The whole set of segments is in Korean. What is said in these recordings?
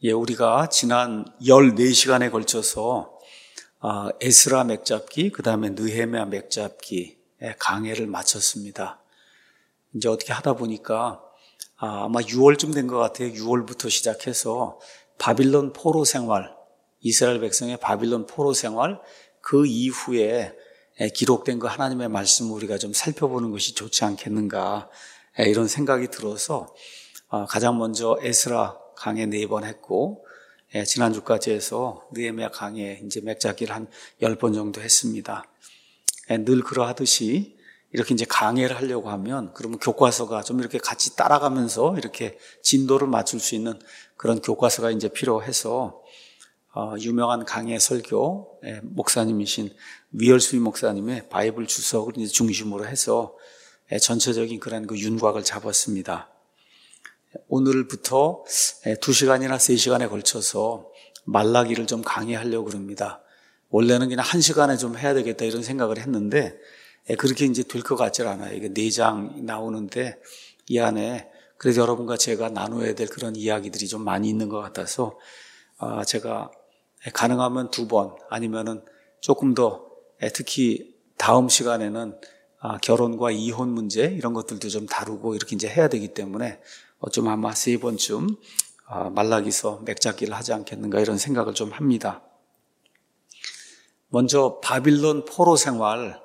우리가 지난 14시간에 걸쳐서 에스라 맥잡기, 그 다음에 느헤미야 맥잡기 강해를 마쳤습니다. 이제 어떻게 하다 보니까 아마 6월쯤 된 것 같아요. 6월부터 시작해서 바빌론 포로 생활, 이스라엘 백성의 바빌론 포로 생활, 그 이후에 기록된 그 하나님의 말씀을 우리가 좀 살펴보는 것이 좋지 않겠는가, 이런 생각이 들어서 가장 먼저 에스라 강해 4번 했고, 지난주까지 해서 느헤미야 강해 이제 맥잡기를 한 10번 정도 했습니다. 늘 그러하듯이 이렇게 이제 강해를 하려고 하면, 그러면 교과서가 좀 이렇게 같이 따라가면서 이렇게 진도를 맞출 수 있는 그런 교과서가 이제 필요해서, 유명한 강해 설교 목사님이신 위얼스비 목사님의 바이블 주석을 이제 중심으로 해서 전체적인 그런 그 윤곽을 잡았습니다. 오늘부터 2시간이나 3시간에 걸쳐서 말라기를 좀 강의하려고 그럽니다. 원래는 그냥 1시간에 좀 해야 되겠다 이런 생각을 했는데, 그렇게 이제 될 것 같질 않아요. 이게 4장 나오는데 이 안에 그래도 여러분과 제가 나눠야 될 그런 이야기들이 좀 많이 있는 것 같아서, 제가 가능하면 2번 아니면은 조금 더, 특히 다음 시간에는 결혼과 이혼 문제 이런 것들도 좀 다루고 이렇게 이제 해야 되기 때문에 좀 아마 3번쯤 말라기서 맥잡기를 하지 않겠는가 이런 생각을 좀 합니다. 먼저 바빌론 포로 생활,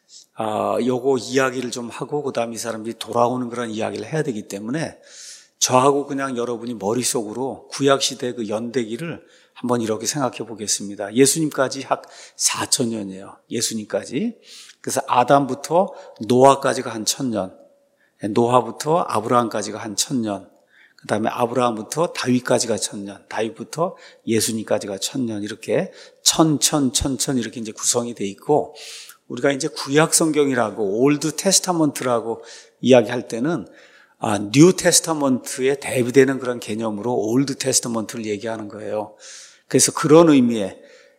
요거 이야기를 좀 하고 그 다음 이 사람들이 돌아오는 그런 이야기를 해야 되기 때문에 저하고 그냥 여러분이 머릿속으로 구약시대 그 연대기를 한번 이렇게 생각해 보겠습니다. 예수님까지 약 4,000년이에요. 예수님까지. 그래서 아담부터 노아까지가 한 1,000년, 노아부터 아브라함까지가 한 1,000년, 그 다음에 아브라함부터 다윗까지가 1,000년, 다윗부터 예수님까지가 1,000년, 이렇게 1,000 이렇게 이제 구성이 돼 있고, 우리가 이제 구약 성경이라고 올드 테스타먼트라고 이야기할 때는 뉴 테스타먼트에 대비되는 그런 개념으로 올드 테스타먼트를 얘기하는 거예요. 그래서 그런 의미에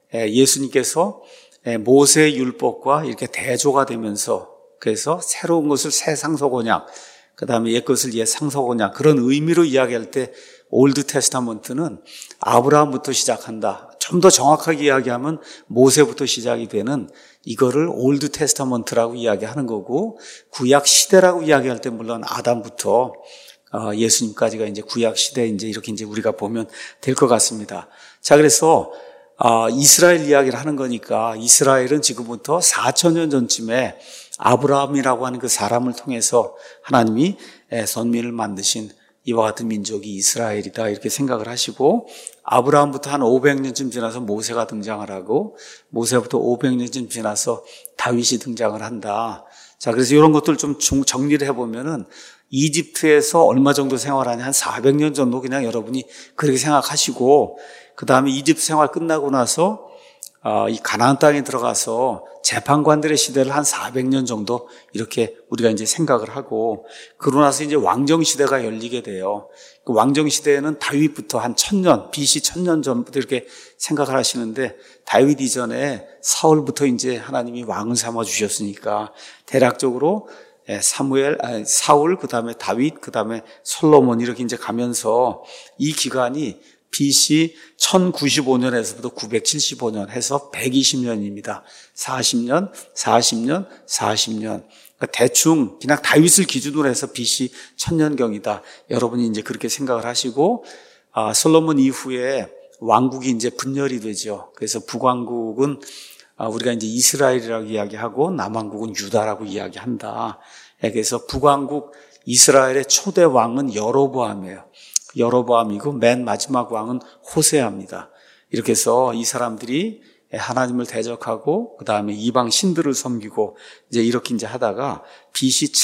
예수님께서 모세의 율법과 이렇게 대조가 되면서, 그래서 새로운 것을 새 상속언약, 그 다음에 옛 것을 옛 상속언약, 그런 의미로 이야기할 때 올드 테스타먼트는 아브라함부터 시작한다. 좀 더 정확하게 이야기하면 모세부터 시작이 되는 이거를 올드 테스타먼트라고 이야기하는 거고, 구약 시대라고 이야기할 때 물론 아담부터 예수님까지가 이제 구약 시대, 이제 이렇게 이제 우리가 보면 될 것 같습니다. 자, 그래서 이스라엘 이야기를 하는 거니까 이스라엘은 지금부터 4,000년 전쯤에 아브라함이라고 하는 그 사람을 통해서 하나님이 선민을 만드신 이와 같은 민족이 이스라엘이다 이렇게 생각을 하시고, 아브라함부터 한 500년쯤 지나서 모세가 등장을 하고, 모세부터 500년쯤 지나서 다윗이 등장을 한다. 자, 그래서 이런 것들 좀 정리를 해보면은 이집트에서 얼마 정도 생활하냐, 한 400년 정도 그냥 여러분이 그렇게 생각하시고, 그 다음에 이집트 생활 끝나고 나서 이 가나안 땅에 들어가서 재판관들의 시대를 한 400년 정도 이렇게 우리가 이제 생각을 하고, 그러고 나서 이제 왕정 시대가 열리게 돼요. 그 왕정 시대에는 다윗부터 한 1,000년, BC 1,000년 전부터 이렇게 생각을 하시는데, 다윗 이전에 사울부터 이제 하나님이 왕을 삼아 주셨으니까 대략적으로 사울, 그 다음에 다윗, 그 다음에 솔로몬 이렇게 이제 가면서 이 기간이 BC 1095년에서부터 975년 해서 120년입니다. 40년, 40년, 40년. 그러니까 대충 그냥 다윗을 기준으로 해서 BC 1000년경이다. 여러분이 이제 그렇게 생각을 하시고, 솔로몬 이후에 왕국이 이제 분열이 되죠. 그래서 북왕국은 우리가 이제 이스라엘이라고 이야기하고 남왕국은 유다라고 이야기한다. 그래서 북왕국 이스라엘의 초대 왕은 여로보암이에요. 여로보암이고 맨 마지막 왕은 호세아입니다. 이렇게 해서 이 사람들이 하나님을 대적하고 그 다음에 이방 신들을 섬기고 이제 이렇게 이제 하다가 BC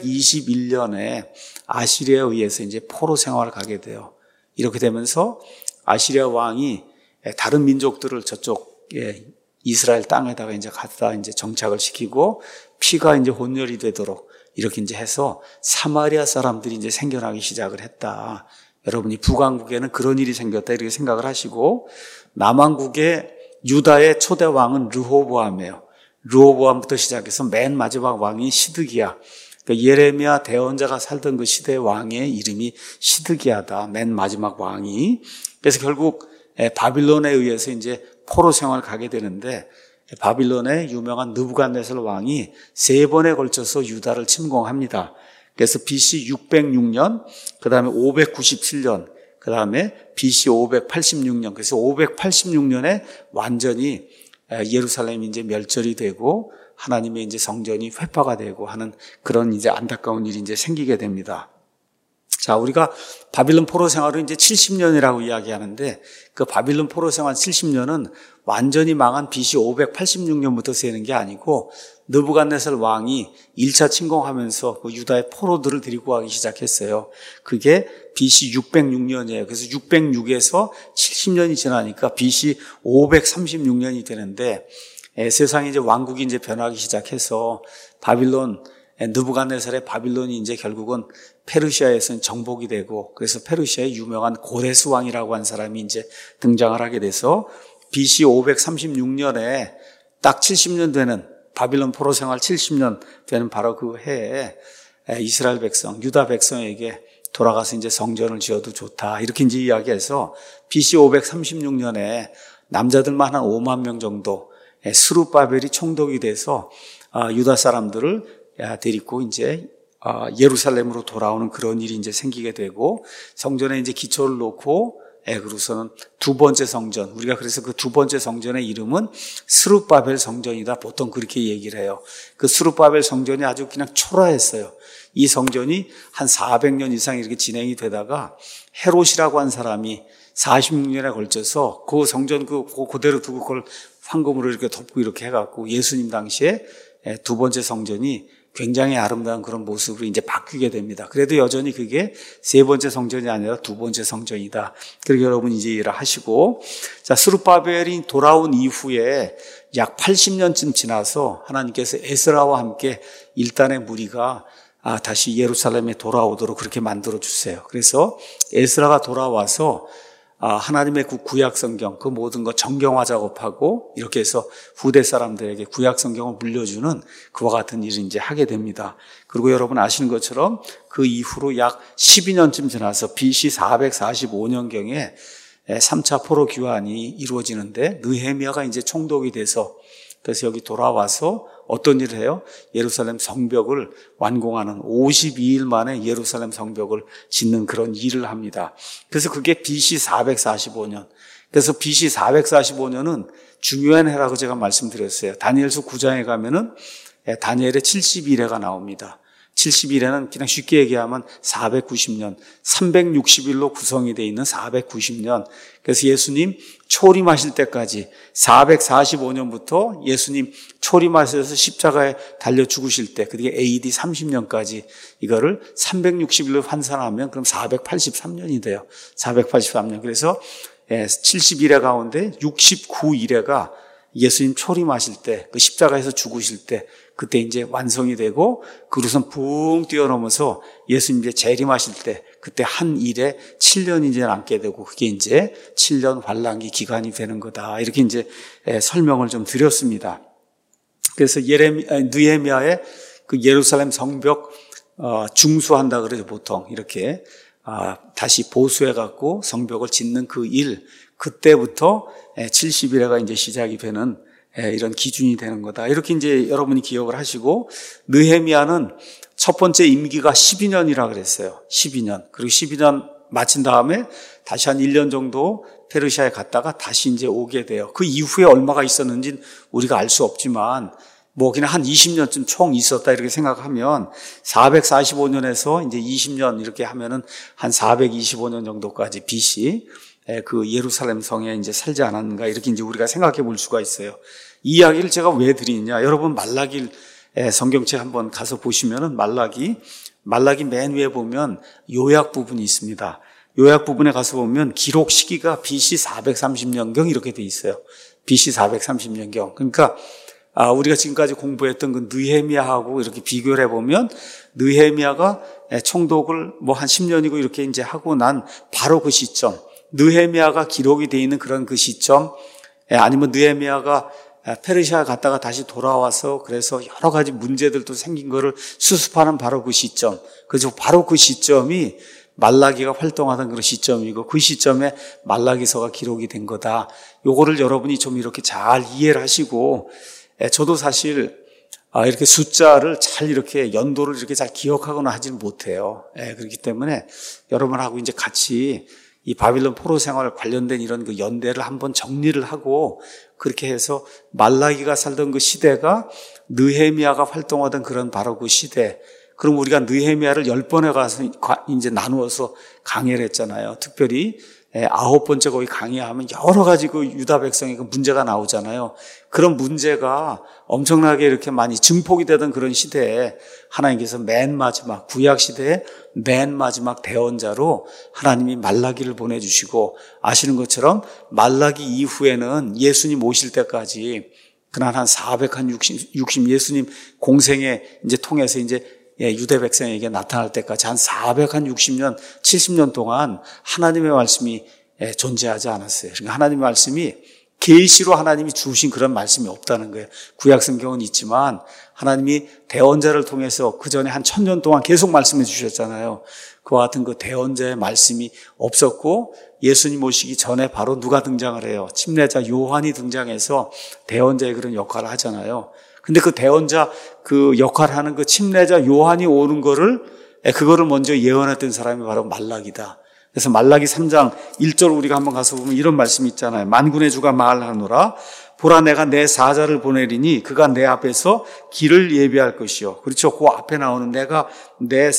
721년에 아시리아에 의해서 이제 포로 생활을 가게 돼요. 이렇게 되면서 아시리아 왕이 다른 민족들을 저쪽 이스라엘 땅에다가 이제 갖다 이제 정착을 시키고 피가 이제 혼혈이 되도록 이렇게 이제 해서 사마리아 사람들이 이제 생겨나기 시작을 했다. 여러분이 북왕국에는 그런 일이 생겼다 이렇게 생각을 하시고, 남왕국의 유다의 초대 왕은 르호보암이에요. 르호보암부터 시작해서 맨 마지막 왕이 시드기야. 그러니까 예레미야 대언자가 살던 그 시대의 왕의 이름이 시드기야다. 맨 마지막 왕이. 그래서 결국 바빌론에 의해서 이제 포로 생활을 가게 되는데, 바빌론의 유명한 느부갓네살 왕이 3번에 걸쳐서 유다를 침공합니다. 그래서 BC 606년, 그 다음에 597년, 그 다음에 BC 586년, 그래서 586년에 완전히 예루살렘이 이제 멸절이 되고 하나님의 이제 성전이 회파가 되고 하는 그런 이제 안타까운 일이 이제 생기게 됩니다. 자, 우리가 바빌론 포로 생활을 이제 70년이라고 이야기하는데, 그 바빌론 포로 생활 70년은 완전히 망한 BC 586년부터 세는 게 아니고, 느부갓네살 왕이 1차 침공하면서 그 유다의 포로들을 데리고 가기 시작했어요. 그게 BC 606년이에요. 그래서 606에서 70년이 지나니까 BC 536년이 되는데, 세상이 이제 왕국이 이제 변하기 시작해서 바빌론, 느부갓네살의 바빌론이 이제 결국은 페르시아에서는 정복이 되고, 그래서 페르시아의 유명한 고레스 왕이라고 한 사람이 이제 등장을 하게 돼서 BC 536년에 딱 70년 되는 바빌론 포로 생활 70년 되는 바로 그 해에 이스라엘 백성, 유다 백성에게 돌아가서 이제 성전을 지어도 좋다, 이렇게 이제 이야기해서 BC 536년에 남자들만 한 5만 명 정도 스룹바벨이 총독이 돼서 유다 사람들을 데리고 이제 예루살렘으로 돌아오는 그런 일이 이제 생기게 되고, 성전에 이제 기초를 놓고, 그로서는 두 번째 성전, 우리가 그래서 그 두 번째 성전의 이름은 스룹바벨 성전이다, 보통 그렇게 얘기를 해요. 그 스룹바벨 성전이 아주 그냥 초라했어요. 이 성전이 한 400년 이상 이렇게 진행이 되다가 헤롯이라고 한 사람이 46년에 걸쳐서 그 성전 그대로 두고 그걸 황금으로 이렇게 덮고 이렇게 해갖고 예수님 당시에 두 번째 성전이 굉장히 아름다운 그런 모습으로 이제 바뀌게 됩니다. 그래도 여전히 그게 세 번째 성전이 아니라 두 번째 성전이다. 그렇게 여러분 이제 이해를 하시고, 자, 스룹바벨이 돌아온 이후에 약 80년쯤 지나서 하나님께서 에스라와 함께 일단의 무리가 다시 예루살렘에 돌아오도록 그렇게 만들어 주세요. 그래서 에스라가 돌아와서 하나님의 그 구약 성경, 그 모든 거 정경화 작업하고 이렇게 해서 후대 사람들에게 구약 성경을 물려주는 그와 같은 일을 이제 하게 됩니다. 그리고 여러분 아시는 것처럼 그 이후로 약 12년쯤 지나서 BC 445년경에 3차 포로 귀환이 이루어지는데, 느헤미야가 이제 총독이 돼서, 그래서 여기 돌아와서 어떤 일을 해요? 예루살렘 성벽을 완공하는, 52일 만에 예루살렘 성벽을 짓는 그런 일을 합니다. 그래서 그게 BC 445년. 그래서 BC 445년은 중요한 해라고 제가 말씀드렸어요. 다니엘서 9장에 가면은 다니엘의 70일해가 나옵니다. 70일에는 그냥 쉽게 얘기하면 490년, 360일로 구성이 되어 있는 490년. 그래서 예수님 초림하실 때까지 445년부터 예수님 초림하셔서 십자가에 달려 죽으실 때, 그게 AD 30년까지 이거를 360일로 환산하면 그럼 483년이 돼요. 483년. 그래서 70일에 가운데 69일에가 예수님 초림하실 때, 그 십자가에서 죽으실 때, 그때 이제 완성이 되고, 그로선 붕 뛰어넘어서 예수님 이제 재림하실 때, 그때 한 일에 7년이 이제 남게 되고, 그게 이제 7년 환란기 기간이 되는 거다. 이렇게 이제 설명을 좀 드렸습니다. 그래서 느헤미야의 그 예루살렘 성벽 중수한다 그러죠, 보통. 이렇게 다시 보수해갖고 성벽을 짓는 그 일, 그때부터 70일에가 이제 시작이 되는 이런 기준이 되는 거다. 이렇게 이제 여러분이 기억을 하시고, 느헤미야는 첫 번째 임기가 12년이라 그랬어요. 12년. 그리고 12년 마친 다음에 다시 한 1년 정도 페르시아에 갔다가 다시 이제 오게 돼요. 그 이후에 얼마가 있었는지는 우리가 알 수 없지만, 뭐 그냥 한 20년쯤 총 있었다 이렇게 생각하면 445년에서 이제 20년 이렇게 하면은 한 425년 정도까지 BC 그 예루살렘 성에 이제 살지 않았는가, 이렇게 이제 우리가 생각해 볼 수가 있어요. 이 이야기를 제가 왜 드리느냐? 여러분 말라기 성경책 한번 가서 보시면은 말라기 맨 위에 보면 요약 부분이 있습니다. 요약 부분에 가서 보면 기록 시기가 BC 430년경 이렇게 돼 있어요. BC 430년경. 그러니까 우리가 지금까지 공부했던 그 느헤미야하고 이렇게 비교를 해보면, 느헤미야가 총독을 뭐 한 10년이고 이렇게 이제 하고 난 바로 그 시점, 느헤미야가 기록이 되어 있는 그런 그 시점, 아니면 느헤미야가 페르시아 갔다가 다시 돌아와서 그래서 여러 가지 문제들도 생긴 거를 수습하는 바로 그 시점, 그래서 바로 그 시점이 말라기가 활동하던 그런 시점이고 그 시점에 말라기서가 기록이 된 거다. 요거를 여러분이 좀 이렇게 잘 이해를 하시고, 저도 사실 이렇게 숫자를 잘 이렇게 연도를 이렇게 잘 기억하거나 하지는 못해요. 그렇기 때문에 여러분하고 이제 같이 이 바빌론 포로 생활 관련된 이런 그 연대를 한번 정리를 하고, 그렇게 해서 말라기가 살던 그 시대가 느헤미야가 활동하던 그런 바로 그 시대. 그럼 우리가 느헤미야를 10번에 가서 이제 나누어서 강의를 했잖아요. 특별히 9번째 거기 강의하면 여러 가지 그 유다 백성의 그 문제가 나오잖아요. 그런 문제가 엄청나게 이렇게 많이 증폭이 되던 그런 시대에 하나님께서 맨 마지막 구약 시대에 맨 마지막 대언자로 하나님이 말라기를 보내주시고, 아시는 것처럼 말라기 이후에는 예수님 오실 때까지 그날 한 460 예수님 공생에 이제 통해서 이제 유대 백성에게 나타날 때까지 한 460년, 70년 동안 하나님의 말씀이 존재하지 않았어요. 그러니까 하나님의 말씀이 계시로 하나님이 주신 그런 말씀이 없다는 거예요. 구약 성경은 있지만 하나님이 대언자를 통해서 그 전에 한 1000년 동안 계속 말씀해 주셨잖아요. 그와 같은 그 대언자의 말씀이 없었고, 예수님 오시기 전에 바로 누가 등장을 해요? 침례자 요한이 등장해서 대언자의 그런 역할을 하잖아요. 근데 그 대언자 그 역할을 하는 그 침례자 요한이 오는 그거를 먼저 예언했던 사람이 바로 말라기다. 그래서 말라기 3장 1절 우리가 한번 가서 보면 이런 말씀이 있잖아요. 만군의 주가 말하노라. 보라, 내가 내 사자를 보내리니 그가 내 앞에서 길을 예비할 것이요. 그렇죠. 그 앞에 나오는 내가 내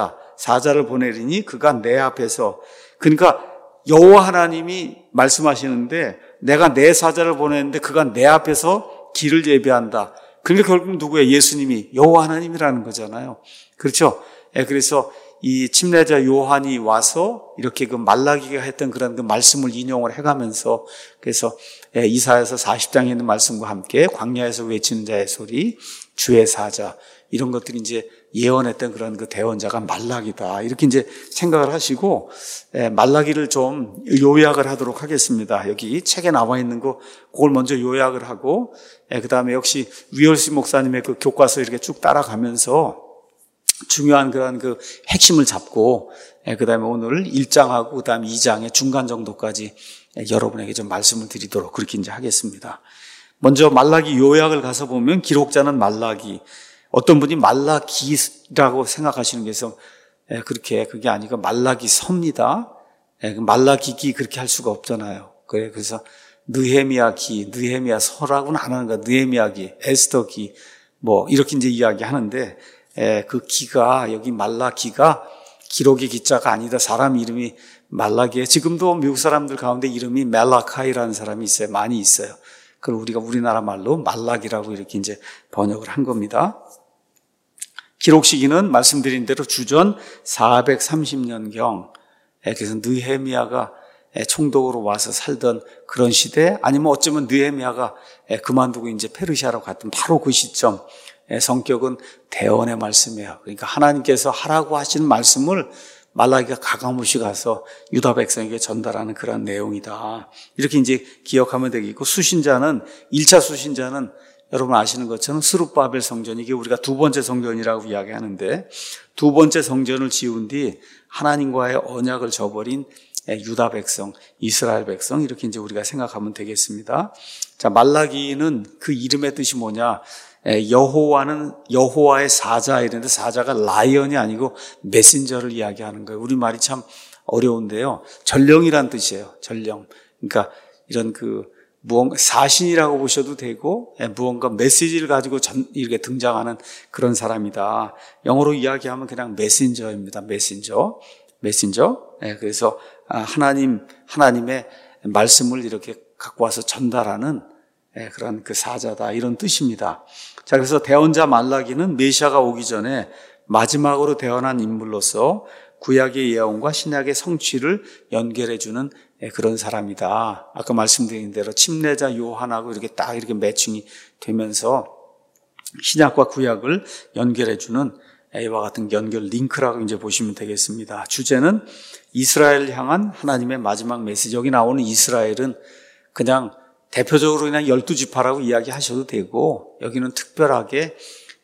사자를 보내리니 그가 내 앞에서. 그러니까 여호와 하나님이 말씀하시는데 내가 내 사자를 보내는데 그가 내 앞에서 길을 예비한다. 그러니까 결국 누구예요? 예수님이 여호와 하나님이라는 거잖아요. 그렇죠. 그래서 이 침례자 요한이 와서 이렇게 그 말라기가 했던 그런 그 말씀을 인용을 해가면서, 그래서 이사야서 40장에 있는 말씀과 함께 광야에서 외치는 자의 소리, 주의 사자, 이런 것들이 이제 예언했던 그런 그 대언자가 말라기다. 이렇게 이제 생각을 하시고, 말라기를 좀 요약을 하도록 하겠습니다. 여기 책에 나와 있는 거, 그걸 먼저 요약을 하고, 그 다음에 역시 위얼시 목사님의 그 교과서 이렇게 쭉 따라가면서 중요한 그런 그 핵심을 잡고, 그 다음에 오늘 1장하고 그 다음에 2장의 중간 정도까지 여러분에게 좀 말씀을 드리도록 그렇게 이제 하겠습니다. 먼저 말라기 요약을 가서 보면 기록자는 말라기, 어떤 분이 말라기라고 생각하시는 게 있어서 그게 아니고 말라기 서입니다. 말라기기 그렇게 할 수가 없잖아요. 그래서 느헤미야기, 느헤미야 서라고는 안 하는 거야. 느헤미야기, 에스더기 뭐 이렇게 이제 이야기하는데, 그 기가 여기 말라기가 기록의 기자가 아니다. 사람 이름이 말라기에 지금도 미국 사람들 가운데 이름이 멜라카이라는 사람이 있어요. 많이 있어요. 그걸 우리가 우리나라 말로 말라기라고 이렇게 이제 번역을 한 겁니다. 기록 시기는 말씀드린 대로 주전 430년경. 그래서 느헤미야가 총독으로 와서 살던 그런 시대, 아니면 어쩌면 느헤미야가 그만두고 이제 페르시아로 갔던 바로 그 시점. 성격은 대언의 말씀이에요. 그러니까 하나님께서 하라고 하시는 말씀을 말라기가 가감없이 가서 유다 백성에게 전달하는 그런 내용이다. 이렇게 이제 기억하면 되겠고, 1차 수신자는 여러분 아시는 것처럼 스룹바벨 성전, 이게 우리가 두 번째 성전이라고 이야기하는데, 두 번째 성전을 지은 뒤 하나님과의 언약을 저버린 유다 백성, 이스라엘 백성, 이렇게 이제 우리가 생각하면 되겠습니다. 자, 말라기는 그 이름의 뜻이 뭐냐? 여호와는 여호와의 사자, 이랬는데 사자가 라이언이 아니고 메신저를 이야기하는 거예요. 우리말이 참 어려운데요. 전령이란 뜻이에요. 전령. 그러니까 이런 무언가 사신이라고 보셔도 되고, 무언가 메시지를 가지고 이렇게 등장하는 그런 사람이다. 영어로 이야기하면 그냥 메신저입니다. 메신저. 그래서 하나님의 말씀을 이렇게 갖고 와서 전달하는 그런 그 사자다, 이런 뜻입니다. 자, 그래서 대언자 말라기는 메시아가 오기 전에 마지막으로 태어난 인물로서 구약의 예언과 신약의 성취를 연결해주는 그런 사람이다. 아까 말씀드린 대로 침례자 요한하고 이렇게 딱 이렇게 매칭이 되면서 신약과 구약을 연결해주는 이와 같은 연결 링크라고 이제 보시면 되겠습니다. 주제는 이스라엘을 향한 하나님의 마지막 메시지. 여기 나오는 이스라엘은 그냥 대표적으로 그냥 12지파라고 이야기하셔도 되고, 여기는 특별하게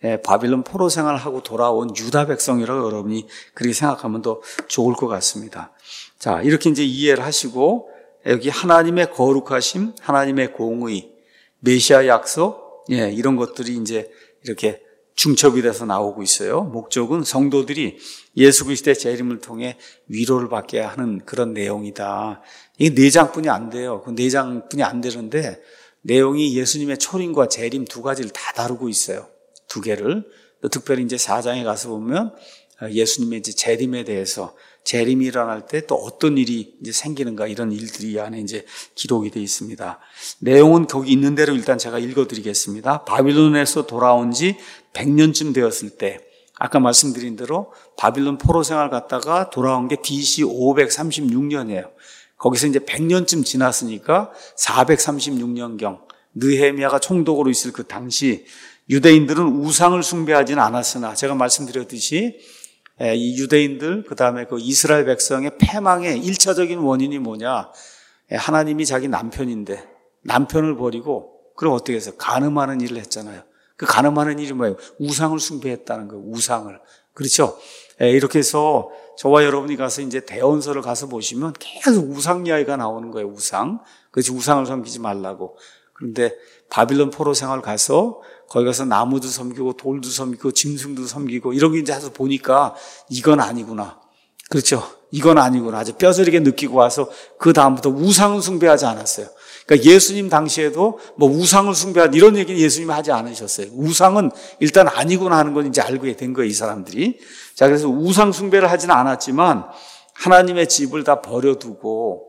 바빌론 포로 생활하고 돌아온 유다 백성이라고 여러분이 그렇게 생각하면 더 좋을 것 같습니다. 자, 이렇게 이제 이해를 하시고 여기 하나님의 거룩하심, 하나님의 공의, 메시아 약속, 이런 것들이 이제 이렇게 중첩이 돼서 나오고 있어요. 목적은 성도들이 예수 그리스도의 재림을 통해 위로를 받게 하는 그런 내용이다. 이게 4장뿐이 안 돼요. 그 4장뿐이 안 되는데 내용이 예수님의 초림과 재림 두 가지를 다 다루고 있어요. 두 개를. 특별히 이제 4장에 가서 보면 예수님의 이제 재림에 대해서 재림이 일어날 때 또 어떤 일이 이제 생기는가 이런 일들이 이 안에 이제 기록이 되어 있습니다. 내용은 거기 있는 대로 일단 제가 읽어드리겠습니다. 바빌론에서 돌아온 지 100년쯤 되었을 때 아까 말씀드린 대로 바빌론 포로 생활 갔다가 돌아온 게 BC 536년이에요. 거기서 이제 100년쯤 지났으니까 436년경 느헤미야가 총독으로 있을 그 당시 유대인들은 우상을 숭배하지는 않았으나 제가 말씀드렸듯이 이 유대인들 그다음에 그 이스라엘 백성의 패망의 1차적인 원인이 뭐냐? 하나님이 자기 남편인데 남편을 버리고 그럼 어떻게 해서 간음하는 일을 했잖아요. 그 간음하는 일이 뭐예요? 우상을 숭배했다는 거예요. 우상을. 그렇죠? 이렇게 해서 저와 여러분이 가서 이제 대언서를 가서 보시면 계속 우상 이야기가 나오는 거예요. 우상. 그래서 우상을 섬기지 말라고. 그런데 바빌론 포로 생활 가서 거기 가서 나무도 섬기고 돌도 섬기고 짐승도 섬기고 이런 게 이제 해서 보니까 이건 아니구나. 그렇죠? 이건 아니구나. 아주 뼈저리게 느끼고 와서 그 다음부터 우상을 숭배하지 않았어요. 그러니까 예수님 당시에도 뭐 우상을 숭배하는 이런 얘기는 예수님이 하지 않으셨어요. 우상은 일단 아니구나 하는 건 이제 알고 된 거예요, 이 사람들이. 자, 그래서 우상 숭배를 하지는 않았지만 하나님의 집을 다 버려두고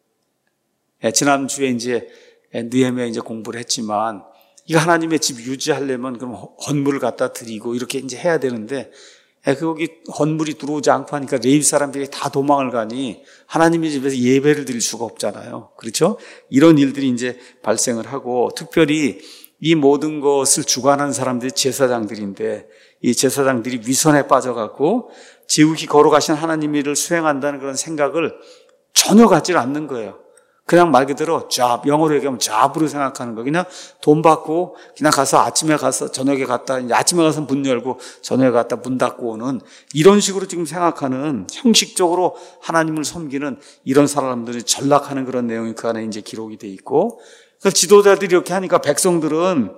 지난주에 이제 느헤미야 이제 공부를 했지만 이거 하나님의 집 유지하려면 그럼 헌물을 갖다 드리고 이렇게 이제 해야 되는데 거기 헌물이 들어오지 않고 하니까 레위 사람들이 다 도망을 가니 하나님의 집에서 예배를 드릴 수가 없잖아요. 그렇죠? 이런 일들이 이제 발생을 하고 특별히 이 모든 것을 주관하는 사람들이 제사장들인데 이 제사장들이 위선에 빠져갖고 지극히 거룩하신 하나님의 일을 수행한다는 그런 생각을 전혀 갖지 않는 거예요. 그냥 말 그대로 영어로 얘기하면 잡으로 생각하는 거. 그냥 돈 받고 그냥 가서 아침에 가서 저녁에 갔다 이제 아침에 가서 문 열고 저녁에 갔다 문 닫고 오는 이런 식으로 지금 생각하는 형식적으로 하나님을 섬기는 이런 사람들이 전락하는 그런 내용이 그 안에 이제 기록이 돼 있고 그 지도자들이 이렇게 하니까 백성들은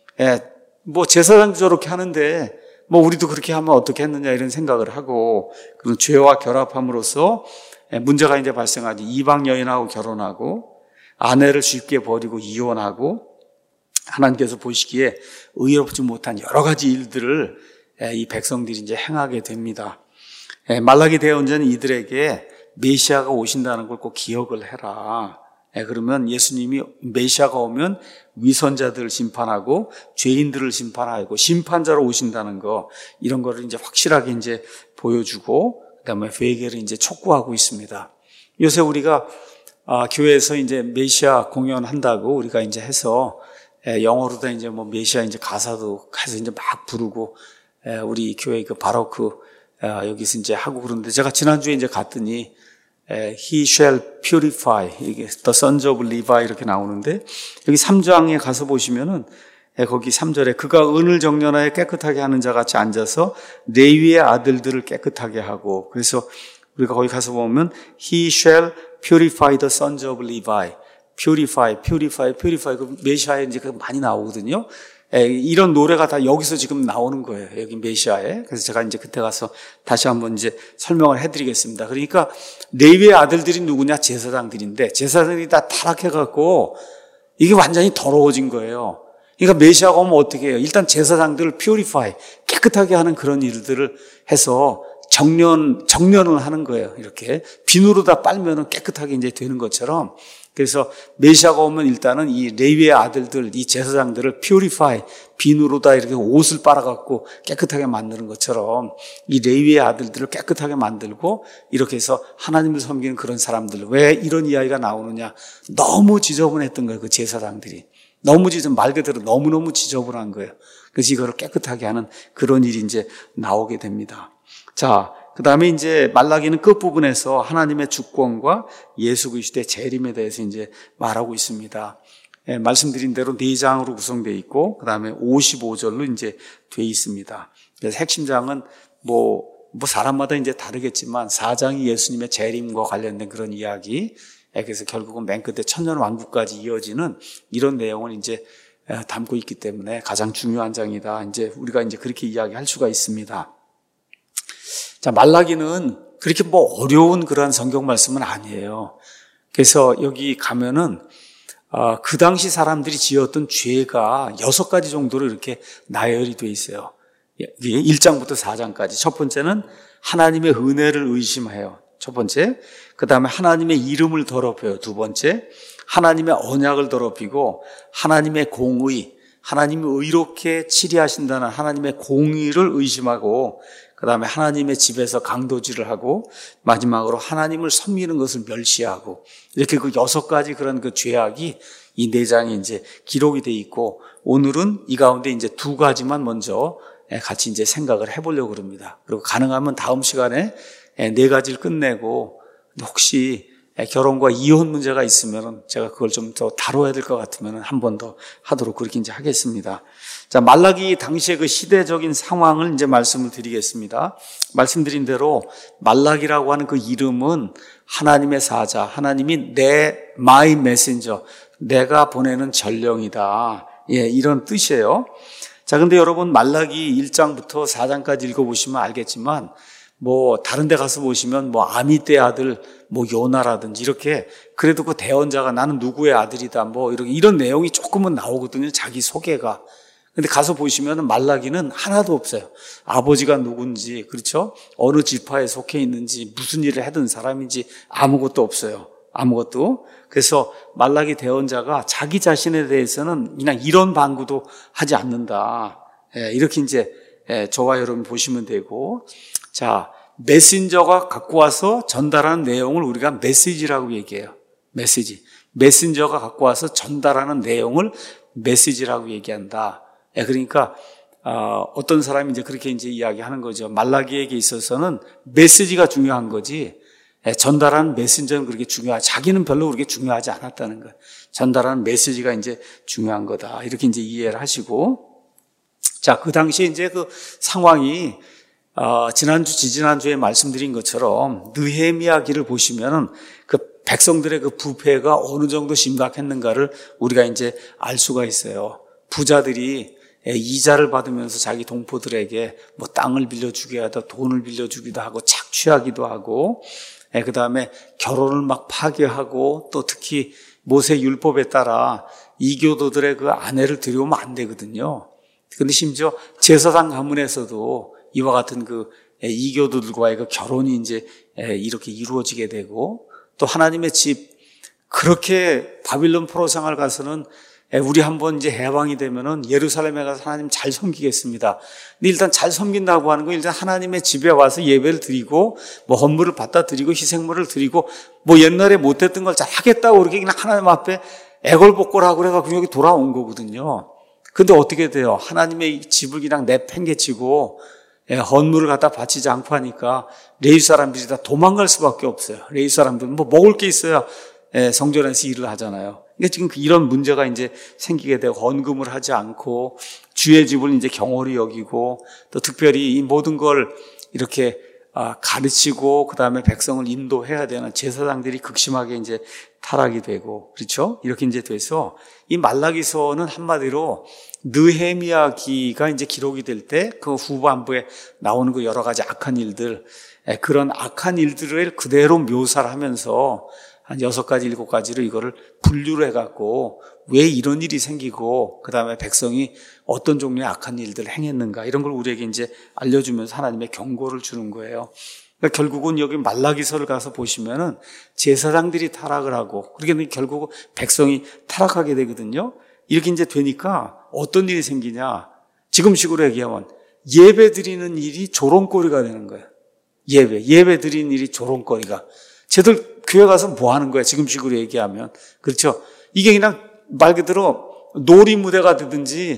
뭐 제사장도 저렇게 하는데 뭐 우리도 그렇게 하면 어떻게 했느냐 이런 생각을 하고 그런 죄와 결합함으로써 문제가 이제 발생하지. 이방 여인하고 결혼하고 아내를 쉽게 버리고 이혼하고 하나님께서 보시기에 의롭지 못한 여러 가지 일들을 이 백성들이 이제 행하게 됩니다. 말라기 대언자는 이들에게 메시아가 오신다는 걸 꼭 기억을 해라. 그러면 예수님이 메시아가 오면 위선자들을 심판하고 죄인들을 심판하고 심판자로 오신다는 거 이런 거를 이제 확실하게 이제 보여주고 그다음에 회개를 이제 촉구하고 있습니다. 요새 우리가 교회에서 이제 메시아 공연한다고 우리가 이제 해서 영어로도 이제 뭐 메시아 이제 가사도 해서 이제 막 부르고 우리 교회 그 바로크 여기서 이제 하고 그러는데 제가 지난주에 이제 갔더니 He shall purify 이게 The sons of Levi 이렇게 나오는데 여기 3장에 가서 보시면은 거기 3절에 그가 은을 정련하여 깨끗하게 하는 자 같이 앉아서 레위의 아들들을 깨끗하게 하고 그래서 우리가 거기 가서 보면 He shall purify the sons of Levi purify 그 메시아에 이제 많이 나오거든요. 이런 노래가 다 여기서 지금 나오는 거예요. 여기 메시아에. 그래서 제가 이제 그때 가서 다시 한번 이제 설명을 해드리겠습니다. 그러니까 레위의 아들들이 누구냐? 제사장들인데 제사장들이 다 타락해갖고 이게 완전히 더러워진 거예요. 그러니까 메시아가 오면 어떻게 해요? 일단 제사장들을 purify, 깨끗하게 하는 그런 일들을 해서 정련을 하는 거예요. 이렇게 비누로 다 빨면은 깨끗하게 이제 되는 것처럼. 그래서 메시아가 오면 일단은 이 레위의 아들들, 이 제사장들을 purify, 비누로 다 이렇게 옷을 빨아갖고 깨끗하게 만드는 것처럼 이 레위의 아들들을 깨끗하게 만들고 이렇게 해서 하나님을 섬기는 그런 사람들. 왜 이런 이야기가 나오느냐? 너무 지저분했던 거예요. 그 제사장들이. 말 그대로 너무너무 지저분한 거예요. 그래서 이거를 깨끗하게 하는 그런 일이 이제 나오게 됩니다. 자, 그 다음에 이제 말라기는 끝부분에서 하나님의 주권과 예수 그리스도의 재림에 대해서 이제 말하고 있습니다. 말씀드린 대로 4장으로 구성되어 있고, 그 다음에 55절로 이제 돼 있습니다. 그래서 핵심장은 뭐 사람마다 이제 다르겠지만 4장이 예수님의 재림과 관련된 그런 이야기, 그래서 결국은 맨 끝에 천년왕국까지 이어지는 이런 내용을 이제 담고 있기 때문에 가장 중요한 장이다. 이제 우리가 이제 그렇게 이야기할 수가 있습니다. 자, 말라기는 그렇게 뭐 어려운 그러한 성경 말씀은 아니에요. 그래서 여기 가면은 그 당시 사람들이 지었던 죄가 6가지 정도로 이렇게 나열이 돼 있어요. 1장부터 4장까지. 첫 번째는 하나님의 은혜를 의심해요. 첫 번째. 그 다음에 하나님의 이름을 더럽혀요. 두 번째. 하나님의 언약을 더럽히고 하나님의 공의, 하나님이 의롭게 치리하신다는 하나님의 공의를 의심하고, 그 다음에 하나님의 집에서 강도질을 하고, 마지막으로 하나님을 섬기는 것을 멸시하고, 이렇게 그 6가지 그런 그 죄악이 이 4장에 이제 기록이 돼 있고, 오늘은 이 가운데 이제 2가지만 먼저 같이 이제 생각을 해보려고 합니다. 그리고 가능하면 다음 시간에 4가지를 끝내고, 혹시 결혼과 이혼 문제가 있으면 제가 그걸 좀 더 다뤄야 될 것 같으면 한 번 더 하도록 그렇게 이제 하겠습니다. 자, 말라기 당시의 그 시대적인 상황을 이제 말씀을 드리겠습니다. 말씀드린 대로 말라기라고 하는 그 이름은 하나님의 사자, 하나님이 my messenger, 내가 보내는 전령이다. 이런 뜻이에요. 자, 근데 여러분 말라기 1장부터 4장까지 읽어보시면 알겠지만, 뭐 다른 데 가서 보시면 뭐 아미떼 아들 뭐 요나라든지 이렇게 그래도 그 대언자가 나는 누구의 아들이다 뭐 이런 내용이 조금은 나오거든요. 자기 소개가. 근데 가서 보시면 말라기는 하나도 없어요. 아버지가 누군지, 그렇죠? 어느 지파에 속해 있는지, 무슨 일을 하던 사람인지 아무것도 없어요. 아무것도. 그래서 말라기 대언자가 자기 자신에 대해서는 그냥 이런 방구도 하지 않는다. 이렇게 이제 저와 여러분 보시면 되고, 자, 메신저가 갖고 와서 전달하는 내용을 우리가 메시지라고 얘기해요. 메시지. 메신저가 갖고 와서 전달하는 내용을 메시지라고 얘기한다. 그러니까 어떤 사람이 이제 그렇게 이제 이야기하는 거죠. 말라기에게 있어서는 메시지가 중요한 거지, 전달하는 메신저는 그렇게 자기는 별로 그렇게 중요하지 않았다는 거예요. 전달하는 메시지가 이제 중요한 거다. 이렇게 이제 이해를 하시고, 자, 그 당시에 이제 그 상황이 지지난주에 말씀드린 것처럼 느헤미야기를 보시면은 그 백성들의 그 부패가 어느 정도 심각했는가를 우리가 이제 알 수가 있어요. 부자들이 이자를 받으면서 자기 동포들에게 뭐 땅을 빌려주기도 하고 돈을 빌려주기도 하고 착취하기도 하고, 그 다음에 결혼을 막 파괴하고, 또 특히 모세 율법에 따라 이교도들의 그 아내를 들여오면 안 되거든요. 근데 심지어 제사장 가문에서도 이와 같은 그 이교도들과의 그 결혼이 이제 이렇게 이루어지게 되고, 또 하나님의 집, 그렇게 바빌론 포로 생활 가서는 우리 한번 이제 해방이 되면은 예루살렘에 가서 하나님 잘 섬기겠습니다. 근데 일단 잘 섬긴다고 하는 건 일단 하나님의 집에 와서 예배를 드리고, 뭐 헌물을 받다 드리고 희생물을 드리고, 뭐 옛날에 못했던 걸 잘 하겠다고 그렇게 그냥 하나님 앞에 애걸복걸하고 그래가지고 여기 돌아온 거거든요. 근데 어떻게 돼요? 하나님의 집을 그냥 내팽개치고 헌물을 갖다 바치지 않고 하니까 레위 사람들이 다 도망갈 수밖에 없어요. 레위 사람들은 뭐 먹을 게 있어야 성전에서 일을 하잖아요. 그러니까 지금 이런 문제가 이제 생기게 되고, 헌금을 하지 않고 주의 집을 이제 경홀히 여기고, 또 특별히 이 모든 걸 이렇게 가르치고 그다음에 백성을 인도해야 되는 제사장들이 극심하게 이제 타락이 되고, 그렇죠? 이렇게 이제 돼서 이 말라기서는 한마디로 느헤미야기가 이제 기록이 될 때 그 후반부에 나오는 그 여러 가지 악한 일들, 그런 악한 일들을 그대로 묘사를 하면서 한 6가지, 7가지로 이거를 분류를 해갖고 왜 이런 일이 생기고, 그 다음에 백성이 어떤 종류의 악한 일들을 행했는가, 이런 걸 우리에게 이제 알려주면서 하나님의 경고를 주는 거예요. 그러니까 결국은 여기 말라기서를 가서 보시면은 제사장들이 타락을 하고, 그러게 결국 백성이 타락하게 되거든요. 이렇게 이제 되니까 어떤 일이 생기냐. 지금식으로 얘기하면 예배 드리는 일이 조롱거리가 되는 거예요. 예배 드리는 일이 조롱거리가. 쟤들 교회 가서 뭐 하는 거야? 지금식으로 얘기하면. 그렇죠? 이게 그냥 말 그대로 놀이 무대가 되든지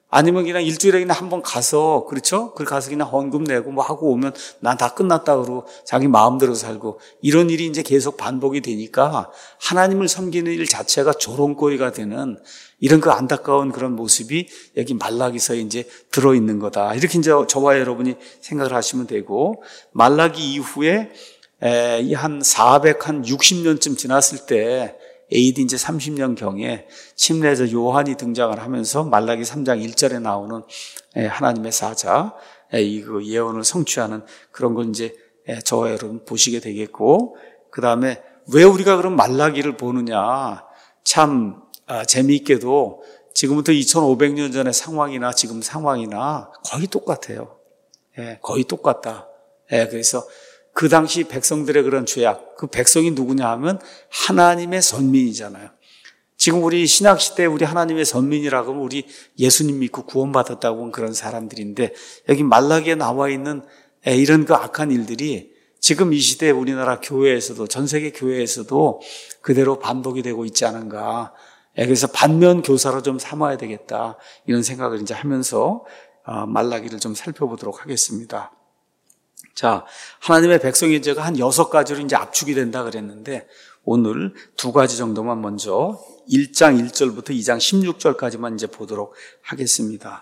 아니면 그냥 일주일에 그냥 한번 가서, 그렇죠? 그 가서 그냥 헌금 내고 뭐 하고 오면 난 다 끝났다 그러고 자기 마음대로 살고 이런 일이 이제 계속 반복이 되니까 하나님을 섬기는 일 자체가 조롱거리가 되는 이런 그 안타까운 그런 모습이 여기 말라기서에 이제 들어있는 거다. 이렇게 이제 저와 여러분이 생각을 하시면 되고, 말라기 이후에 한 460년쯤 지났을 때 AD 이제 30년경에 침례자 요한이 등장을 하면서 말라기 3장 1절에 나오는 하나님의 사자, 이 그 예언을 성취하는 그런 걸 이제 저와 여러분 보시게 되겠고, 그 다음에 왜 우리가 그럼 말라기를 보느냐. 참 재미있게도 지금부터 2500년 전의 상황이나 지금 상황이나 거의 똑같아요. 거의 똑같다. 그래서 그 당시 백성들의 그런 죄악, 그 백성이 누구냐 하면 하나님의 선민이잖아요. 지금 우리 신약시대 우리 하나님의 선민이라고 하면 우리 예수님 믿고 구원받았다고 하는 그런 사람들인데, 여기 말라기에 나와 있는 이런 그 악한 일들이 지금 이 시대 우리나라 교회에서도, 전 세계 교회에서도 그대로 반복이 되고 있지 않은가. 그래서 반면 교사로 좀 삼아야 되겠다. 이런 생각을 이제 하면서 말라기를 좀 살펴보도록 하겠습니다. 자, 하나님의 백성의 죄가 한 6가지로 이제 압축이 된다 그랬는데, 오늘 2가지 정도만 먼저 1장 1절부터 2장 16절까지만 이제 보도록 하겠습니다.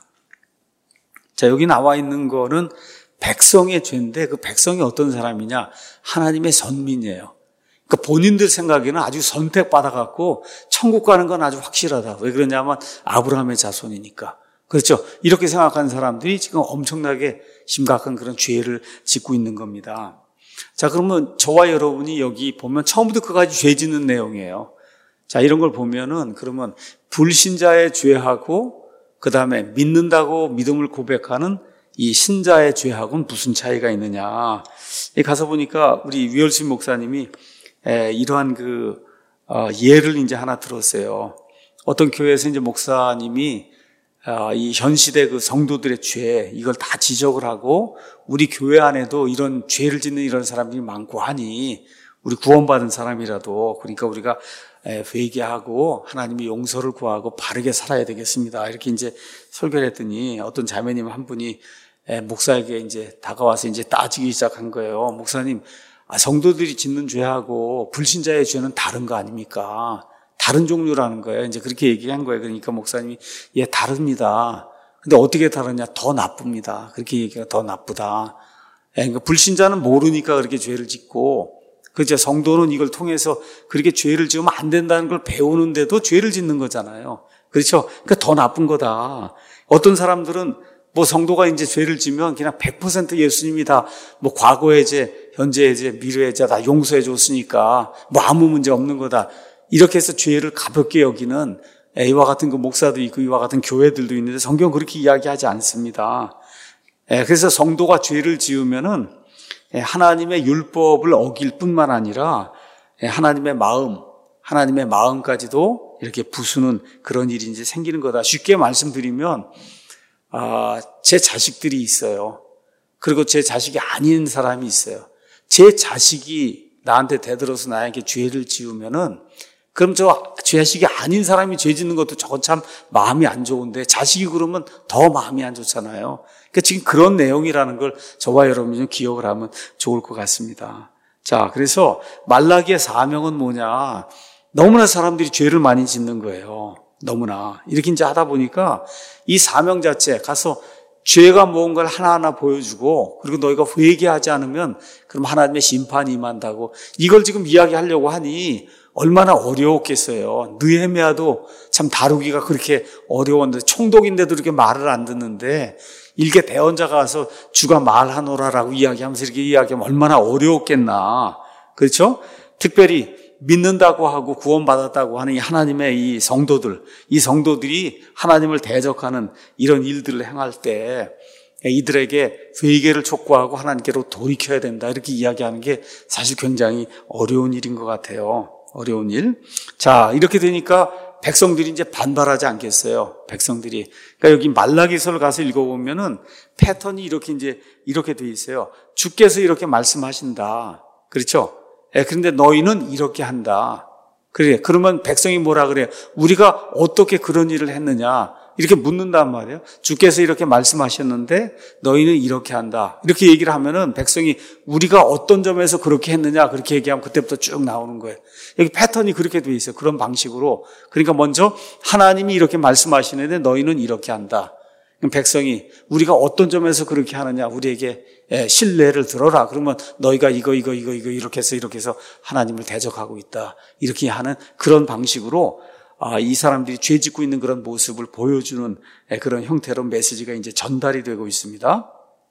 자, 여기 나와 있는 거는 백성의 죄인데, 그 백성이 어떤 사람이냐? 하나님의 선민이에요. 그러니까 본인들 생각에는 아주 선택받아갖고 천국 가는 건 아주 확실하다. 왜 그러냐면 아브라함의 자손이니까. 그렇죠? 이렇게 생각하는 사람들이 지금 엄청나게 심각한 그런 죄를 짓고 있는 겁니다. 자, 그러면 저와 여러분이 여기 보면 처음부터 끝까지 죄 짓는 내용이에요. 자, 이런 걸 보면은 그러면 불신자의 죄하고 그 다음에 믿는다고 믿음을 고백하는 이 신자의 죄하고는 무슨 차이가 있느냐. 가서 보니까 우리 위얼신 목사님이 이러한 그 예를 이제 하나 들었어요. 어떤 교회에서 이제 목사님이 이 현 시대 그 성도들의 죄, 이걸 다 지적을 하고 우리 교회 안에도 이런 죄를 짓는 이런 사람들이 많고 하니 우리 구원받은 사람이라도, 그러니까 우리가 회개하고 하나님의 용서를 구하고 바르게 살아야 되겠습니다. 이렇게 이제 설교를 했더니 어떤 자매님 한 분이 목사에게 이제 다가와서 이제 따지기 시작한 거예요. 목사님, 성도들이 짓는 죄하고 불신자의 죄는 다른 거 아닙니까? 다른 종류라는 거예요. 이제 그렇게 얘기한 거예요. 그러니까 목사님이, 예, 다릅니다. 근데 어떻게 다르냐? 더 나쁩니다. 그렇게 얘기가 더 나쁘다. 그러니까 불신자는 모르니까 그렇게 죄를 짓고, 그죠? 성도는 이걸 통해서 그렇게 죄를 지으면 안 된다는 걸 배우는데도 죄를 짓는 거잖아요. 그렇죠? 그러니까 더 나쁜 거다. 어떤 사람들은 뭐 성도가 이제 죄를 지면 그냥 100% 예수님이 다 뭐 과거의 죄, 현재의 죄, 미래의 죄 다 용서해 줬으니까 뭐 아무 문제 없는 거다. 이렇게 해서 죄를 가볍게 여기는 이와 같은 그 목사도 있고 이와 같은 교회들도 있는데 성경 그렇게 이야기하지 않습니다. 그래서 성도가 죄를 지으면은 하나님의 율법을 어길 뿐만 아니라 하나님의 마음까지도 이렇게 부수는 그런 일이 이제 생기는 거다. 쉽게 말씀드리면 제 자식들이 있어요. 그리고 제 자식이 아닌 사람이 있어요. 제 자식이 나한테 대들어서 나에게 죄를 지으면은, 그럼 저 자식이 아닌 사람이 죄 짓는 것도 저건 참 마음이 안 좋은데 자식이 그러면 더 마음이 안 좋잖아요. 그러니까 지금 그런 내용이라는 걸 저와 여러분이 좀 기억을 하면 좋을 것 같습니다. 자, 그래서 말라기의 사명은 뭐냐? 너무나 사람들이 죄를 많이 짓는 거예요. 너무나. 이렇게 이제 하다 보니까 이 사명 자체, 가서 죄가 뭔가를 하나하나 보여주고, 그리고 너희가 회개하지 않으면 그럼 하나님의 심판이 임한다고, 이걸 지금 이야기하려고 하니 얼마나 어려웠겠어요. 느헤미야도 참 다루기가 그렇게 어려웠는데, 총독인데도 이렇게 말을 안 듣는데 일개 대언자가 와서 주가 말하노라라고 이야기하면서 이렇게 이야기하면 얼마나 어려웠겠나. 그렇죠? 특별히 믿는다고 하고 구원받았다고 하는 이 하나님의 이 성도들이 하나님을 대적하는 이런 일들을 행할 때 이들에게 회개를 촉구하고 하나님께로 돌이켜야 된다, 이렇게 이야기하는 게 사실 굉장히 어려운 일인 것 같아요. 어려운 일. 자, 이렇게 되니까 백성들이 이제 반발하지 않겠어요. 백성들이. 그러니까 여기 말라기서를 가서 읽어보면은 패턴이 이렇게 돼 있어요. 주께서 이렇게 말씀하신다. 그렇죠? 그런데 너희는 이렇게 한다. 그래. 그러면 백성이 뭐라 그래요? 우리가 어떻게 그런 일을 했느냐? 이렇게 묻는단 말이에요. 주께서 이렇게 말씀하셨는데 너희는 이렇게 한다. 이렇게 얘기를 하면은 백성이 우리가 어떤 점에서 그렇게 했느냐 그렇게 얘기하면 그때부터 쭉 나오는 거예요. 여기 패턴이 그렇게 돼 있어요. 그런 방식으로. 그러니까 먼저 하나님이 이렇게 말씀하시는데 너희는 이렇게 한다. 그럼 백성이 우리가 어떤 점에서 그렇게 하느냐 우리에게 신뢰를 들어라. 그러면 너희가 이거 이렇게 해서 하나님을 대적하고 있다. 이렇게 하는 그런 방식으로 이 사람들이 죄 짓고 있는 그런 모습을 보여주는 그런 형태로 메시지가 이제 전달이 되고 있습니다.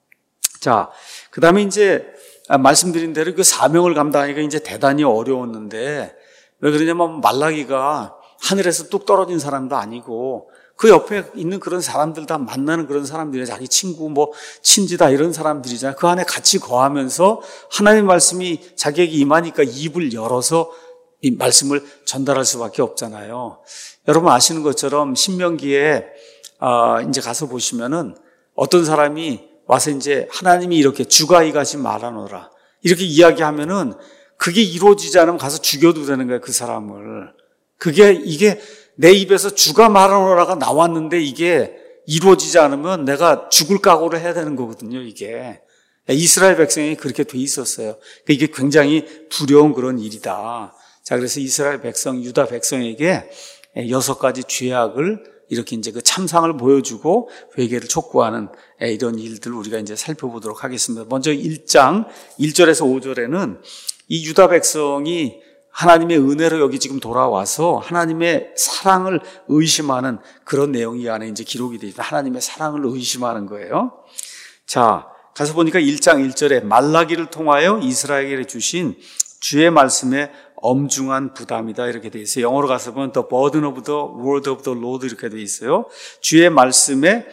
자, 그 다음에 이제 말씀드린 대로 그 사명을 감당하기가 이제 대단히 어려웠는데 왜 그러냐면 말라기가 하늘에서 뚝 떨어진 사람도 아니고 그 옆에 있는 그런 사람들 다 만나는 그런 사람들이 자기 친구 친지다 이런 사람들이잖아요. 그 안에 같이 거하면서 하나님의 말씀이 자기에게 임하니까 입을 열어서 이 말씀을 전달할 수밖에 없잖아요. 여러분 아시는 것처럼 신명기에 이제 가서 보시면은 어떤 사람이 와서 이제 하나님이 이렇게 주가 이같이 말하노라 이렇게 이야기하면은 그게 이루어지지 않으면 가서 죽여도 되는 거예요. 그 사람을. 이게 내 입에서 주가 말하노라가 나왔는데 이게 이루어지지 않으면 내가 죽을 각오를 해야 되는 거거든요. 이게 이스라엘 백성이 그렇게 돼 있었어요. 이게 굉장히 두려운 그런 일이다. 자, 그래서 이스라엘 백성, 유다 백성에게 6가지 죄악을 이렇게 이제 그 참상을 보여주고 회개를 촉구하는 이런 일들 우리가 이제 살펴보도록 하겠습니다. 먼저 1장 1절에서 5절에는 이 유다 백성이 하나님의 은혜로 여기 지금 돌아와서 하나님의 사랑을 의심하는 그런 내용이 이 안에 이제 기록이 되어 있다. 하나님의 사랑을 의심하는 거예요. 자, 가서 보니까 1장 1절에 말라기를 통하여 이스라엘에게 주신 주의 말씀에 엄중한 부담이다 이렇게 되어 있어요. 영어로 가서 보면 the burden of the word of the Lord 이렇게 되어 있어요. 주의 말씀에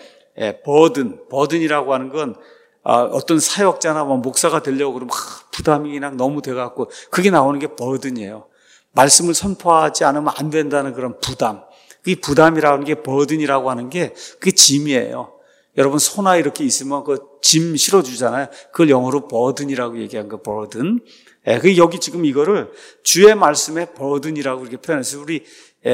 burden이라고 하는 건 어떤 사역자나 목사가 되려고 그러면 부담이 그냥 너무 돼갖고 그게 나오는 게 burden이에요. 말씀을 선포하지 않으면 안 된다는 그런 부담. 이 부담이라는 게 burden이라고 하는 게 그게 짐이에요. 여러분 소나 이렇게 있으면 그 짐 실어주잖아요. 그걸 영어로 burden이라고 얘기한 거 burden. 그 여기 지금 이거를 주의 말씀에 burden이라고 이렇게 표현해서 우리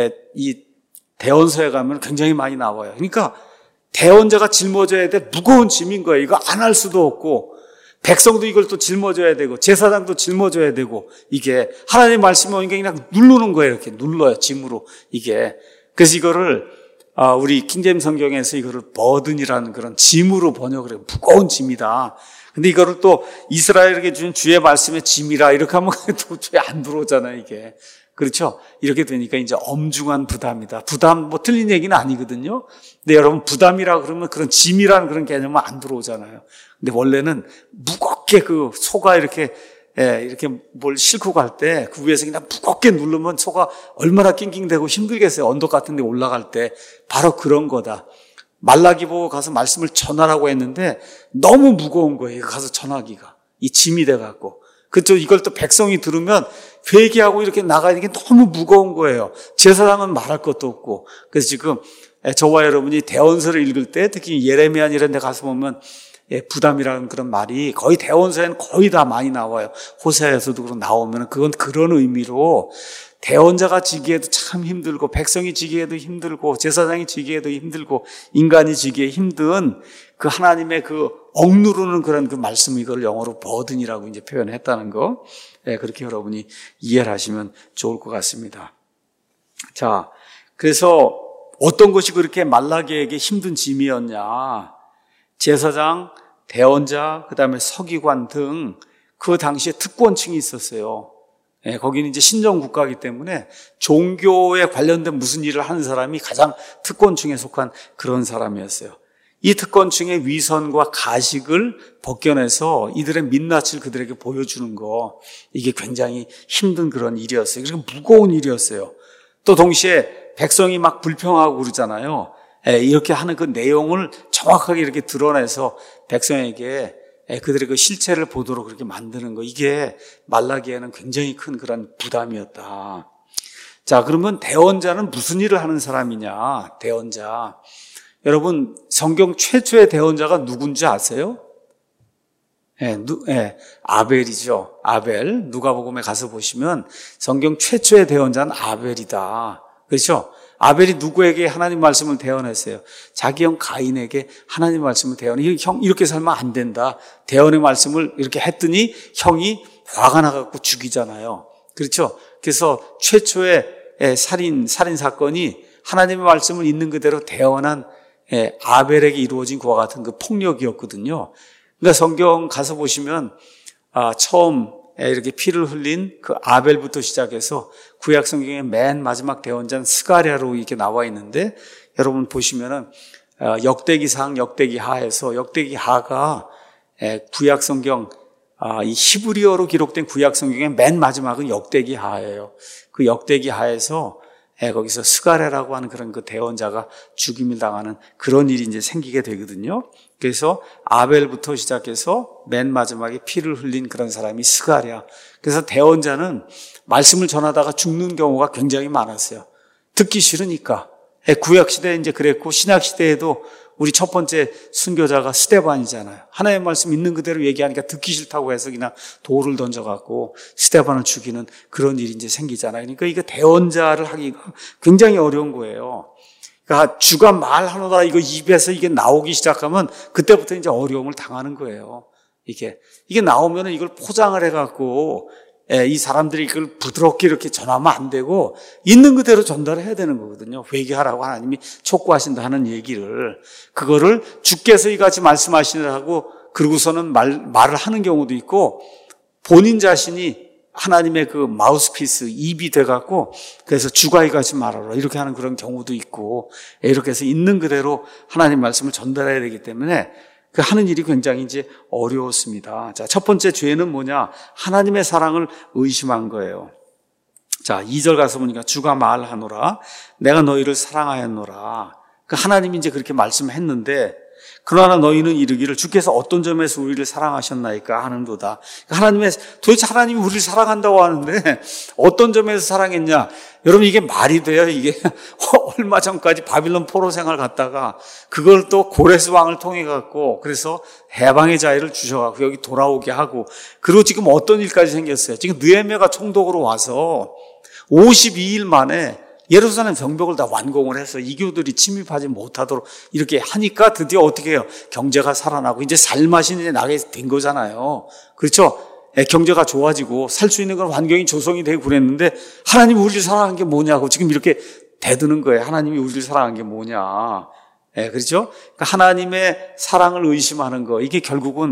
이 대언서에 가면 굉장히 많이 나와요. 그러니까 대언자가 짊어져야 돼 무거운 짐인 거예요. 이거 안 할 수도 없고 백성도 이걸 또 짊어져야 되고 제사장도 짊어져야 되고 이게 하나님의 말씀이 오니까 그냥 누르는 거예요. 이렇게 눌러요. 짐으로 이게. 그래서 이거를 우리 킹제임 성경에서 이거를 버든이라는 그런 짐으로 번역을 해요. 무거운 짐이다. 근데 이거를 또 이스라엘에게 준 주의 말씀의 짐이라 이렇게 하면 도저히 안 들어오잖아요, 이게. 그렇죠? 이렇게 되니까 이제 엄중한 부담이다. 부담, 틀린 얘기는 아니거든요. 근데 여러분, 부담이라 그러면 그런 짐이라는 그런 개념은 안 들어오잖아요. 근데 원래는 무겁게 그 소가 이렇게 뭘 싣고 갈 때 그 위에서 그냥 무겁게 누르면 소가 얼마나 낑낑대고 힘들겠어요. 언덕 같은 데 올라갈 때. 바로 그런 거다. 말라기 보고 가서 말씀을 전하라고 했는데 너무 무거운 거예요. 가서 전하기가. 이 짐이 돼갖고. 그렇죠. 이걸 또 백성이 들으면 회개하고 이렇게 나가야 되는 게 너무 무거운 거예요. 제사장은 말할 것도 없고. 그래서 지금 저와 여러분이 대언서를 읽을 때 특히 예레미야 이런 데 가서 보면 부담이라는 그런 말이 거의 대언서에는 거의 다 많이 나와요. 호세아에서도 그런 나오면 그건 그런 의미로 대언자가 지기에도 참 힘들고 백성이 지기에도 힘들고 제사장이 지기에도 힘들고 인간이 지기에 힘든 그 하나님의 그 억누르는 그런 그 말씀 이걸 영어로 버든이라고 이제 표현했다는 거 그렇게 여러분이 이해를 하시면 좋을 것 같습니다. 자, 그래서 어떤 것이 그렇게 말라기에게 힘든 짐이었냐? 제사장, 대언자, 그다음에 서기관 등 그 당시에 특권층이 있었어요. 거기는 이제 신정국가이기 때문에 종교에 관련된 무슨 일을 하는 사람이 가장 특권층에 속한 그런 사람이었어요. 이 특권층의 위선과 가식을 벗겨내서 이들의 민낯을 그들에게 보여주는 거, 이게 굉장히 힘든 그런 일이었어요. 그리고 무거운 일이었어요. 또 동시에 백성이 막 불평하고 그러잖아요. 이렇게 하는 그 내용을 정확하게 이렇게 드러내서 백성에게 그들의 그 실체를 보도록 그렇게 만드는 거, 이게 말라기에는 굉장히 큰 그런 부담이었다. 자, 그러면 대언자는 무슨 일을 하는 사람이냐? 대언자. 여러분, 성경 최초의 대언자가 누군지 아세요? 아벨이죠. 아벨. 누가복음에 가서 보시면 성경 최초의 대언자는 아벨이다. 그렇죠? 아벨이 누구에게 하나님 말씀을 대언했어요? 자기 형 가인에게 하나님 말씀을 대언해. 형 이렇게 살면 안 된다. 대언의 말씀을 이렇게 했더니 형이 화가 나갖고 죽이잖아요. 그렇죠? 그래서 최초의 살인 사건이 하나님의 말씀을 있는 그대로 대언한 아벨에게 이루어진 그와 같은 그 폭력이었거든요. 그러니까 성경 가서 보시면 처음 이렇게 피를 흘린 그 아벨부터 시작해서 구약 성경의 맨 마지막 대언자는 스가랴로 이렇게 나와 있는데, 여러분 보시면은 역대기상, 역대기하에서 역대기하가 구약 성경 이 히브리어로 기록된 구약 성경의 맨 마지막은 역대기하예요. 그 역대기하에서 거기서 스가랴라고 하는 그런 그 대언자가 죽임을 당하는 그런 일이 이제 생기게 되거든요. 그래서 아벨부터 시작해서 맨 마지막에 피를 흘린 그런 사람이 스가랴. 그래서 대언자는 말씀을 전하다가 죽는 경우가 굉장히 많았어요. 듣기 싫으니까. 구약 시대에 이제 그랬고, 신약 시대에도 우리 첫 번째 순교자가 스데반이잖아요. 하나님의 말씀 있는 그대로 얘기하니까 듣기 싫다고 해서 그냥 돌을 던져갖고 스데반을 죽이는 그런 일이 이제 생기잖아요. 그러니까 이거 대언자를 하기가 굉장히 어려운 거예요. 그러니까 주가 말하노라 이거 입에서 이게 나오기 시작하면 그때부터 이제 어려움을 당하는 거예요. 이게 나오면 이걸 포장을 해갖고 이 사람들이 이걸 부드럽게 이렇게 전하면 안 되고 있는 그대로 전달을 해야 되는 거거든요. 회개하라고 하나님이 촉구하신다 하는 얘기를, 그거를 주께서 이같이 말씀하시느라고 그러고서는 말을 하는 경우도 있고, 본인 자신이 하나님의 그 마우스피스, 입이 돼갖고 그래서 주가 이같이 말하라 이렇게 하는 그런 경우도 있고, 이렇게 해서 있는 그대로 하나님 말씀을 전달해야 되기 때문에 그 하는 일이 굉장히 이제 어려웠습니다. 자, 첫 번째 죄는 뭐냐? 하나님의 사랑을 의심한 거예요. 자, 2절 가서 보니까 주가 말하노라 내가 너희를 사랑하였노라. 그 하나님이 이제 그렇게 말씀했는데, 그러나 너희는 이르기를 주께서 어떤 점에서 우리를 사랑하셨나이까 하는도다. 도대체 하나님이 우리를 사랑한다고 하는데 어떤 점에서 사랑했냐? 여러분 이게 말이 돼요? 이게 얼마 전까지 바빌론 포로 생활 갔다가 그걸 또 고레스 왕을 통해 갖고 그래서 해방의 자유를 주셔갖고 여기 돌아오게 하고, 그리고 지금 어떤 일까지 생겼어요? 지금 느헤미야가 총독으로 와서 52일 만에 예루살렘 성벽을 다 완공을 해서 이교들이 침입하지 못하도록 이렇게 하니까 드디어 어떻게 해요? 경제가 살아나고 이제 살맛이 이제 나게 된 거잖아요. 그렇죠? 경제가 좋아지고 살 수 있는 그런 환경이 조성이 되고 그랬는데 하나님이 우리를 사랑한 게 뭐냐고 지금 이렇게 대드는 거예요. 하나님이 우리를 사랑한 게 뭐냐. 그렇죠? 그러니까 하나님의 사랑을 의심하는 거, 이게 결국은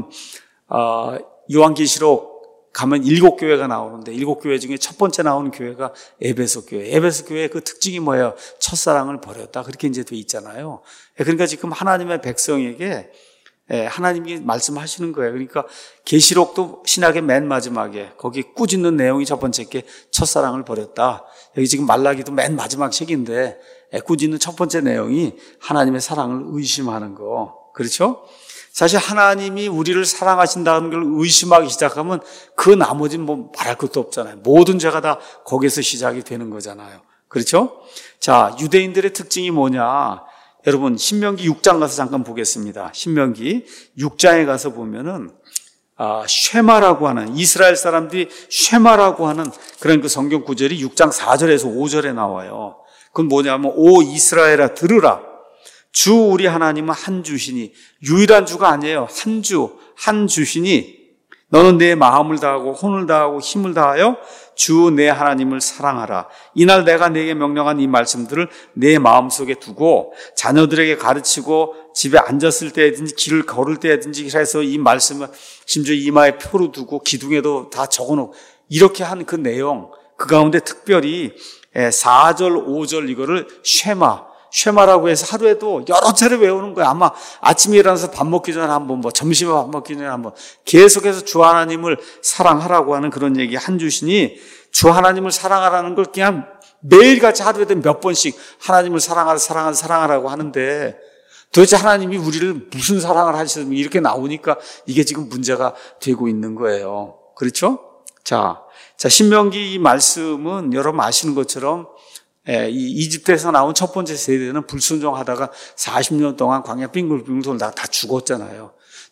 요한계시록 가면 7교회가 나오는데 7교회 중에 첫 번째 나오는 교회가 에베소 교회. 에베소 교회의 그 특징이 뭐예요? 첫사랑을 버렸다. 그렇게 이제 돼 있잖아요. 그러니까 지금 하나님의 백성에게 하나님이 말씀하시는 거예요. 그러니까 계시록도 신약의 맨 마지막에 거기 꾸짖는 내용이 첫 번째 게 첫사랑을 버렸다. 여기 지금 말라기도 맨 마지막 책인데 꾸짖는 첫 번째 내용이 하나님의 사랑을 의심하는 거. 그렇죠? 사실 하나님이 우리를 사랑하신다는 걸 의심하기 시작하면 그 나머지는 뭐 말할 것도 없잖아요. 모든 죄가 다 거기서 시작이 되는 거잖아요. 그렇죠? 자, 유대인들의 특징이 뭐냐? 여러분 신명기 6장 가서 잠깐 보겠습니다. 신명기 6장에 가서 보면은 쉐마라고 하는, 이스라엘 사람들이 쉐마라고 하는 그런 그 성경 구절이 6장 4절에서 5절에 나와요. 그건 뭐냐면 오 이스라엘아 들으라. 주 우리 하나님은 한 주시니, 유일한 주가 아니에요. 한 주시니 너는 내 마음을 다하고 혼을 다하고 힘을 다하여 주 내 하나님을 사랑하라. 이날 내가 네게 명령한 이 말씀들을 내 마음속에 두고 자녀들에게 가르치고 집에 앉았을 때든지 길을 걸을 때든지 해서 이 말씀을 심지어 이마에 표로 두고 기둥에도 다 적어놓고 이렇게 한 그 내용, 그 가운데 특별히 4절 5절 이거를 쉐마라고 해서 하루에도 여러 차례 외우는 거야. 아마 아침에 일어나서 밥 먹기 전에 한번, 점심에 밥 먹기 전에 한번 계속해서 주 하나님을 사랑하라고 하는 그런 얘기 한 주시니, 주 하나님을 사랑하라는 걸 그냥 매일같이 하루에도 몇 번씩 하나님을 사랑하라고 하는데, 도대체 하나님이 우리를 무슨 사랑을 하시면 이렇게 나오니까 이게 지금 문제가 되고 있는 거예요. 그렇죠? 자, 신명기 이 말씀은 여러분 아시는 것처럼 이 이집트에서 나온 첫 번째 세대는 불순종하다가 40년 동안 광야 빙글빙글 돌다가 다 죽었잖아요.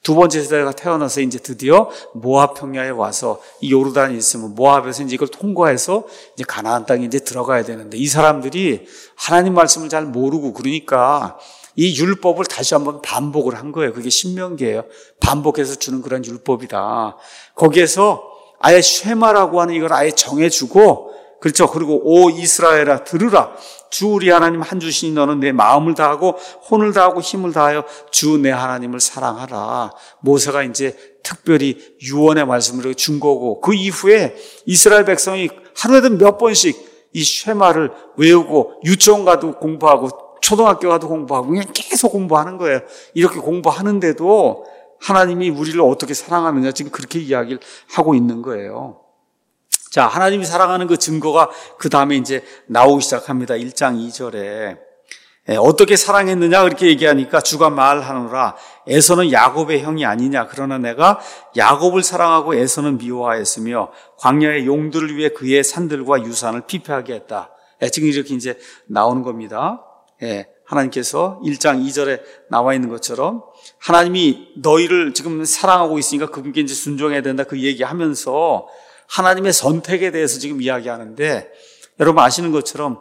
두 번째 세대가 태어나서 이제 드디어 모압 평야에 와서 이 요르단이 있으면 모압에서 이제 이걸 통과해서 이제 가나안 땅에 이제 들어가야 되는데 이 사람들이 하나님 말씀을 잘 모르고 그러니까 이 율법을 다시 한번 반복을 한 거예요. 그게 신명기예요. 반복해서 주는 그런 율법이다. 거기에서 아예 쉐마라고 하는 이걸 아예 정해주고, 그렇죠. 그리고 오 이스라엘아 들으라. 주 우리 하나님 한 주시니 너는 내 마음을 다하고 혼을 다하고 힘을 다하여 주 내 하나님을 사랑하라. 모세가 이제 특별히 유언의 말씀을 준 거고, 그 이후에 이스라엘 백성이 하루에도 몇 번씩 이 쉐마를 외우고 유치원 가도 공부하고 초등학교 가도 공부하고 그냥 계속 공부하는 거예요. 이렇게 공부하는데도 하나님이 우리를 어떻게 사랑하느냐 지금 그렇게 이야기를 하고 있는 거예요. 자, 하나님이 사랑하는 그 증거가 그 다음에 이제 나오기 시작합니다. 1장 2절에 어떻게 사랑했느냐 그렇게 얘기하니까 주가 말하노라. 에서는 야곱의 형이 아니냐. 그러나 내가 야곱을 사랑하고 에서는 미워하였으며 광야의 용들을 위해 그의 산들과 유산을 피폐하게 했다. 지금 이렇게 이제 나오는 겁니다. 하나님께서 1장 2절에 나와 있는 것처럼 하나님이 너희를 지금 사랑하고 있으니까 그분께 이제 순종해야 된다 그 얘기하면서 하나님의 선택에 대해서 지금 이야기하는데, 여러분 아시는 것처럼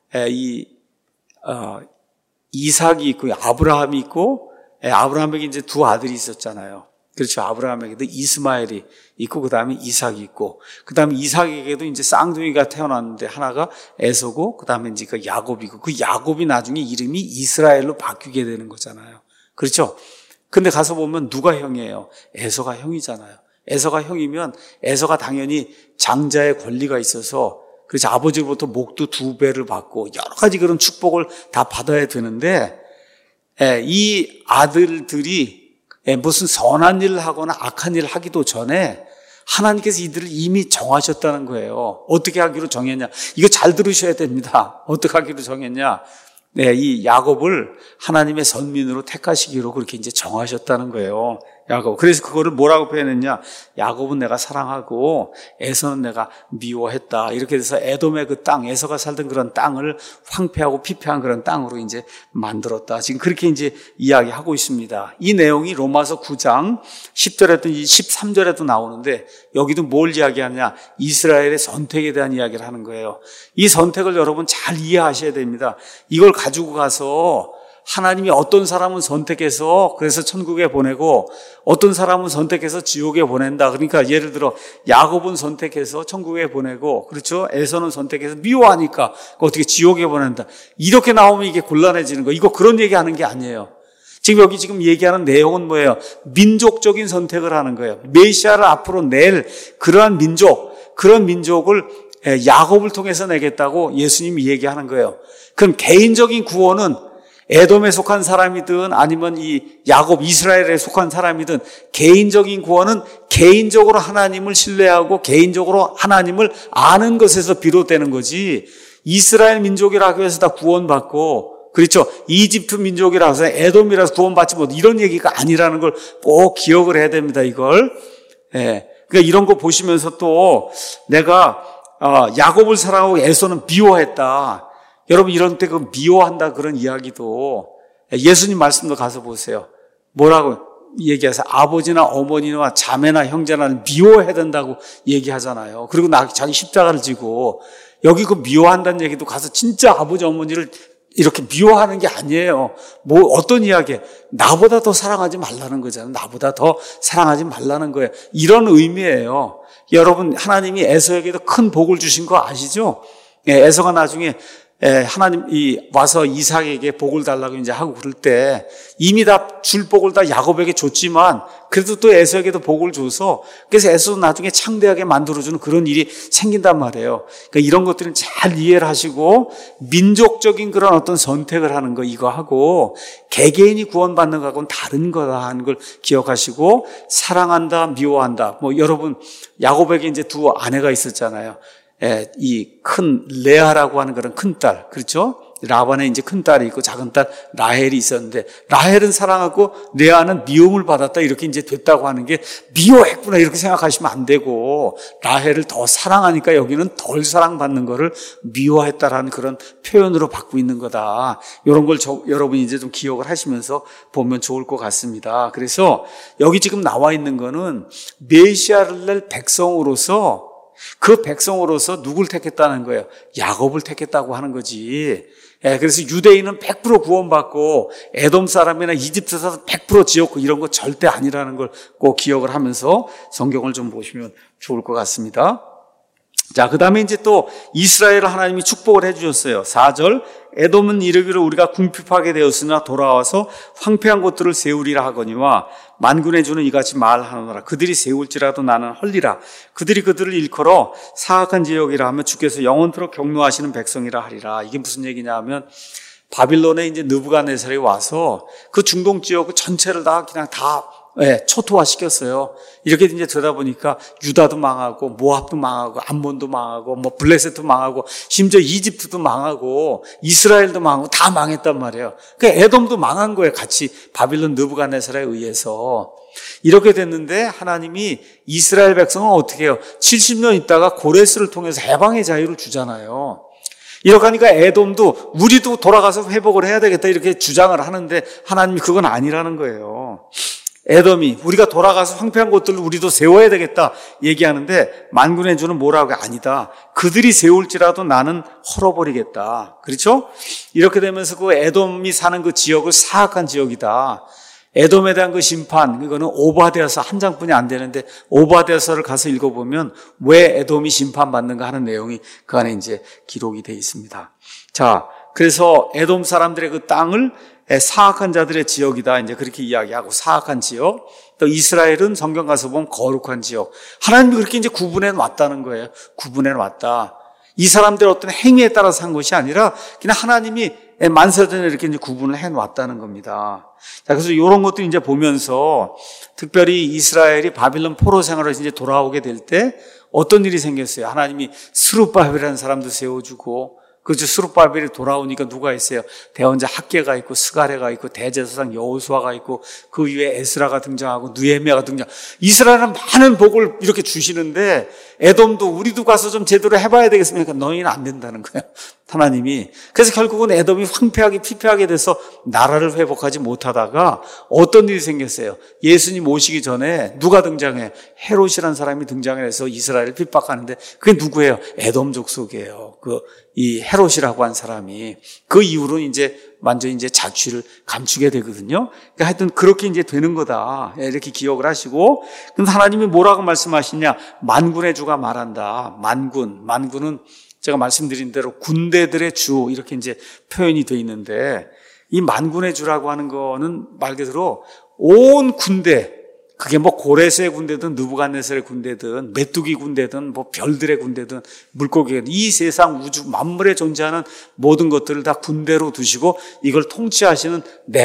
이삭이 있고 아브라함이 있고, 아브라함에게 이제 두 아들이 있었잖아요. 그렇죠. 아브라함에게도 이스마엘이 있고, 그 다음에 이삭이 있고, 그 다음에 이삭에게도 이제 쌍둥이가 태어났는데 하나가 에서고, 그 다음에 이제 그 야곱이고, 그 야곱이 나중에 이름이 이스라엘로 바뀌게 되는 거잖아요. 그렇죠. 근데 가서 보면 누가 형이에요? 에서가 형이잖아요. 에서가 형이면 에서가 당연히 장자의 권리가 있어서, 그래서 아버지로부터 목도 2배를 받고 여러 가지 그런 축복을 다 받아야 되는데, 이 아들들이 무슨 선한 일을 하거나 악한 일을 하기도 전에 하나님께서 이들을 이미 정하셨다는 거예요. 어떻게 하기로 정했냐? 이거 잘 들으셔야 됩니다. 어떻게 하기로 정했냐? 이 야곱을 하나님의 선민으로 택하시기로 그렇게 이제 정하셨다는 거예요. 야곱. 그래서 그거를 뭐라고 표현했냐? 야곱은 내가 사랑하고 에서는 내가 미워했다. 이렇게 돼서 에돔의 그 땅, 에서가 살던 그런 땅을 황폐하고 피폐한 그런 땅으로 이제 만들었다. 지금 그렇게 이제 이야기하고 있습니다. 이 내용이 로마서 9장 10절에도 13절에도 나오는데 여기도 뭘 이야기하냐? 이스라엘의 선택에 대한 이야기를 하는 거예요. 이 선택을 여러분 잘 이해하셔야 됩니다. 이걸 가지고 가서 하나님이 어떤 사람은 선택해서 그래서 천국에 보내고 어떤 사람은 선택해서 지옥에 보낸다. 그러니까 예를 들어 야곱은 선택해서 천국에 보내고, 그렇죠? 에서는 선택해서 미워하니까 어떻게 지옥에 보낸다. 이렇게 나오면 이게 곤란해지는 거. 이거 그런 얘기하는 게 아니에요. 지금 여기 지금 얘기하는 내용은 뭐예요? 민족적인 선택을 하는 거예요. 메시아를 앞으로 낼 그러한 민족, 그런 민족을 야곱을 통해서 내겠다고 예수님이 얘기하는 거예요. 그럼 개인적인 구원은 에돔에 속한 사람이든 아니면 이 야곱 이스라엘에 속한 사람이든 개인적인 구원은 개인적으로 하나님을 신뢰하고 개인적으로 하나님을 아는 것에서 비롯되는 거지, 이스라엘 민족이라고 해서 다 구원받고, 그렇죠, 이집트 민족이라고 해서 에돔이라서 구원받지 못, 이런 얘기가 아니라는 걸 꼭 기억을 해야 됩니다. 이걸. 그러니까 이런 거 보시면서 또 내가 야곱을 사랑하고 에서는 미워했다. 여러분 이런 때 그 미워한다 그런 이야기도 예수님 말씀도 가서 보세요. 뭐라고 얘기해서 아버지나 어머니나 자매나 형제나 미워해야 된다고 얘기하잖아요. 그리고 자기 십자가를 지고 여기 그 미워한다는 얘기도 가서 진짜 아버지 어머니를 이렇게 미워하는 게 아니에요. 뭐 어떤 이야기에 나보다 더 사랑하지 말라는 거잖아요. 나보다 더 사랑하지 말라는 거예요. 이런 의미예요. 여러분 하나님이 에서에게도 큰 복을 주신 거 아시죠? 에서가 나중에 하나님이 와서 이삭에게 복을 달라고 이제 하고 그럴 때 이미 다 줄 복을 다 야곱에게 줬지만 그래도 또 에서에게도 복을 줘서 그래서 에서도 나중에 창대하게 만들어주는 그런 일이 생긴단 말이에요. 그러니까 이런 것들은 잘 이해를 하시고 민족적인 그런 어떤 선택을 하는 거 이거 하고 개개인이 구원받는 거하고는 다른 거다 하는 걸 기억하시고 사랑한다 미워한다. 뭐 여러분 야곱에게 이제 두 아내가 있었잖아요. 이 큰 레아라고 하는 그런 큰 딸, 그렇죠? 라반에 이제 큰 딸이 있고 작은 딸 라헬이 있었는데, 라헬은 사랑하고 레아는 미움을 받았다, 이렇게 이제 됐다고 하는 게 미워했구나 이렇게 생각하시면 안 되고, 라헬을 더 사랑하니까 여기는 덜 사랑받는 거를 미워했다라는 그런 표현으로 받고 있는 거다. 이런 걸 여러분이 이제 좀 기억을 하시면서 보면 좋을 것 같습니다. 그래서 여기 지금 나와 있는 거는 메시아를 낼 백성으로서, 그 백성으로서 누굴 택했다는 거예요? 야곱을 택했다고 하는 거지. 그래서 유대인은 100% 구원받고 에돔 사람이나 이집트 사람 100% 지었고 이런 거 절대 아니라는 걸 꼭 기억을 하면서 성경을 좀 보시면 좋을 것 같습니다. 자, 그 다음에 이제 또 이스라엘을 하나님이 축복을 해주셨어요. 4절, 에돔은 이르기를 우리가 궁핍하게 되었으나 돌아와서 황폐한 곳들을 세우리라 하거니와 만군의 주는 이같이 말하노라. 그들이 세울지라도 나는 헐리라. 그들이 그들을 일컬어 사악한 지역이라 하면 주께서 영원토록 경노하시는 백성이라 하리라. 이게 무슨 얘기냐 하면, 바빌론에 이제 느부갓네살이 와서 그 중동 지역 전체를 다 그냥 다 초토화시켰어요. 이렇게 이제 되다 보니까 유다도 망하고 모압도 망하고 암몬도 망하고 뭐 블레셋도 망하고 심지어 이집트도 망하고 이스라엘도 망하고 다 망했단 말이에요. 그러니까 에돔도 망한 거예요. 같이 바빌론 느부갓네살에 의해서. 이렇게 됐는데 하나님이 이스라엘 백성은 어떻게 해요? 70년 있다가 고레스를 통해서 해방의 자유를 주잖아요. 이렇게 하니까 에돔도 우리도 돌아가서 회복을 해야 되겠다 이렇게 주장을 하는데, 하나님이 그건 아니라는 거예요. 에돔이 우리가 돌아가서 황폐한 곳들을 우리도 세워야 되겠다 얘기하는데, 만군의 주는 뭐라고? 아니다. 그들이 세울지라도 나는 헐어버리겠다. 그렇죠? 이렇게 되면서 그 에돔이 사는 그 지역을 사악한 지역이다. 에돔에 대한 그 심판, 그거는 오바댜서 한 장뿐이 안 되는데 오바댜서를 가서 읽어보면 왜 에돔이 심판받는가 하는 내용이 그 안에 이제 기록이 되어 있습니다. 자, 그래서 에돔 사람들의 그 땅을 사악한 자들의 지역이다, 이제 그렇게 이야기하고, 사악한 지역. 또 이스라엘은 성경 가서 보면 거룩한 지역. 하나님이 그렇게 이제 구분해 놨다는 거예요. 구분해 놨다. 이 사람들의 어떤 행위에 따라서 한 것이 아니라 그냥 하나님이 만세전에 이렇게 이제 구분을 해 놨다는 겁니다. 자, 그래서 이런 것도 이제 보면서, 특별히 이스라엘이 바빌론 포로 생활을 이제 돌아오게 될 때 어떤 일이 생겼어요? 하나님이 스룹바벨이라는 사람도 세워주고, 그렇죠. 스룹바벨이 돌아오니까 누가 있어요? 대언자 학개가 있고 스가랴가 있고 대제사장 여호수아가 있고 그 위에 에스라가 등장하고 느헤미야가 등장. 이스라엘은 많은 복을 이렇게 주시는데, 에돔도 우리도 가서 좀 제대로 해봐야 되겠습니까? 너희는 안 된다는 거예요, 하나님이. 그래서 결국은 에돔이 황폐하게 피폐하게 돼서 나라를 회복하지 못하다가 어떤 일이 생겼어요? 예수님 오시기 전에 누가 등장해? 헤롯이라는 사람이 등장을 해서 이스라엘을 핍박하는데, 그게 누구예요? 에돔 족속이에요. 이 헤롯이라고 한 사람이. 그 이후로는 이제 완전히 이제 자취를 감추게 되거든요. 그러니까 하여튼 그렇게 이제 되는 거다, 이렇게 기억을 하시고. 근데 하나님이 뭐라고 말씀하시냐? 만군의 주가 말한다. 만군은 제가 말씀드린 대로 군대들의 주, 이렇게 이제 표현이 되어 있는데, 이 만군의 주라고 하는 거는 말 그대로 온 군대, 그게 뭐 고레스의 군대든 느부갓네살의 군대든 메뚜기 군대든 뭐 별들의 군대든 물고기든, 이 세상 우주 만물에 존재하는 모든 것들을 다 군대로 두시고 이걸 통치하시는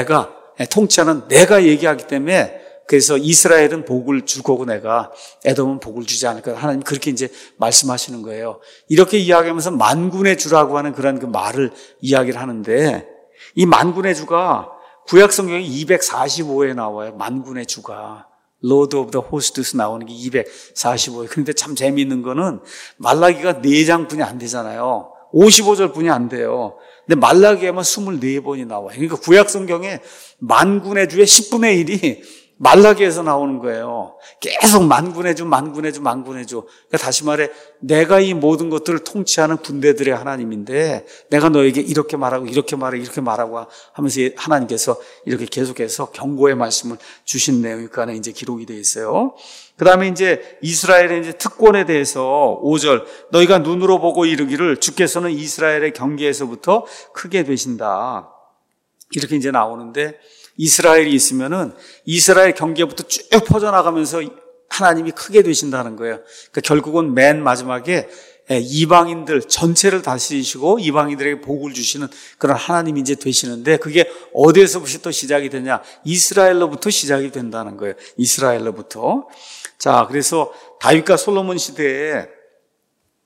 통치하는 내가 얘기하기 때문에, 그래서 이스라엘은 복을 줄 거고 내가 에돔은 복을 주지 않을 거다. 하나님 그렇게 이제 말씀하시는 거예요. 이렇게 이야기하면서 만군의 주라고 하는 그런 그 말을 이야기를 하는데, 이 만군의 주가 구약 성경에 245에 나와요. 만군의 주가 Lord of the Hostes 나오는 게 245에. 그런데 참 재미있는 거는 말라기가 4장뿐이 안 되잖아요. 55절뿐이 안 돼요. 근데 말라기에만 24번이 나와요. 그러니까 구약 성경에 만군의 주의 10분의 1이 말라기에서 나오는 거예요. 계속 만군의 주. 그러니까 다시 말해, 내가 이 모든 것들을 통치하는 군대들의 하나님인데, 내가 너에게 이렇게 말하고 이렇게 말하고 하면서 하나님께서 이렇게 계속해서 경고의 말씀을 주신 내용이 그 안에 이제 기록이 되어 있어요. 그 다음에 이제 이스라엘의 이제 특권에 대해서 5절, 너희가 눈으로 보고 이르기를 주께서는 이스라엘의 경계에서부터 크게 되신다, 이렇게 이제 나오는데, 이스라엘이 있으면은 이스라엘 경계부터 쭉 퍼져나가면서 하나님이 크게 되신다는 거예요. 그러니까 결국은 맨 마지막에 이방인들 전체를 다스리시고 이방인들에게 복을 주시는 그런 하나님이 이제 되시는데, 그게 어디에서부터 시작이 되냐? 이스라엘로부터 시작이 된다는 거예요. 이스라엘로부터. 자, 그래서 다윗과 솔로몬 시대에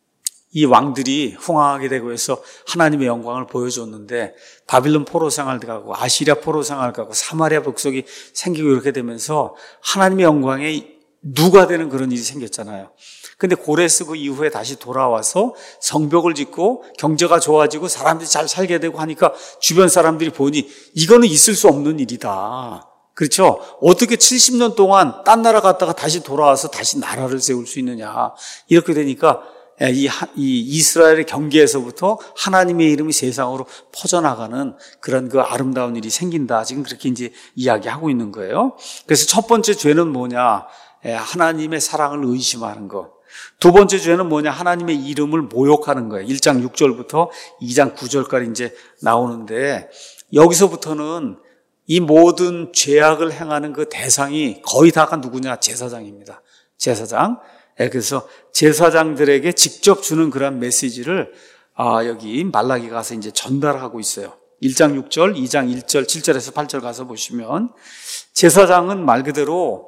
이 왕들이 흥왕하게 되고 해서 하나님의 영광을 보여줬는데 바빌론 포로 생활 가고 아시리아 포로 생활 가고 사마리아 백성이 생기고 이렇게 되면서 하나님의 영광에 누가 되는 그런 일이 생겼잖아요. 근데 고레스 그 이후에 다시 돌아와서 성벽을 짓고 경제가 좋아지고 사람들이 잘 살게 되고 하니까 주변 사람들이 보니 이거는 있을 수 없는 일이다. 그렇죠? 어떻게 70년 동안 딴 나라 갔다가 다시 돌아와서 다시 나라를 세울 수 있느냐. 이렇게 되니까 이 이스라엘의 경계에서부터 하나님의 이름이 세상으로 퍼져나가는 그런 그 아름다운 일이 생긴다. 지금 그렇게 이제 이야기하고 있는 거예요. 그래서 첫 번째 죄는 뭐냐? 하나님의 사랑을 의심하는 것. 두 번째 죄는 뭐냐? 하나님의 이름을 모욕하는 거예요. 1장 6절부터 2장 9절까지 이제 나오는데 여기서부터는 이 모든 죄악을 행하는 그 대상이 거의 다가 누구냐? 제사장입니다. 제사장. 그래서 제사장들에게 직접 주는 그런 메시지를 여기 말라기가 가서 이제 전달하고 있어요. 1장 6절, 2장 1절, 7절에서 8절 가서 보시면 제사장은 말 그대로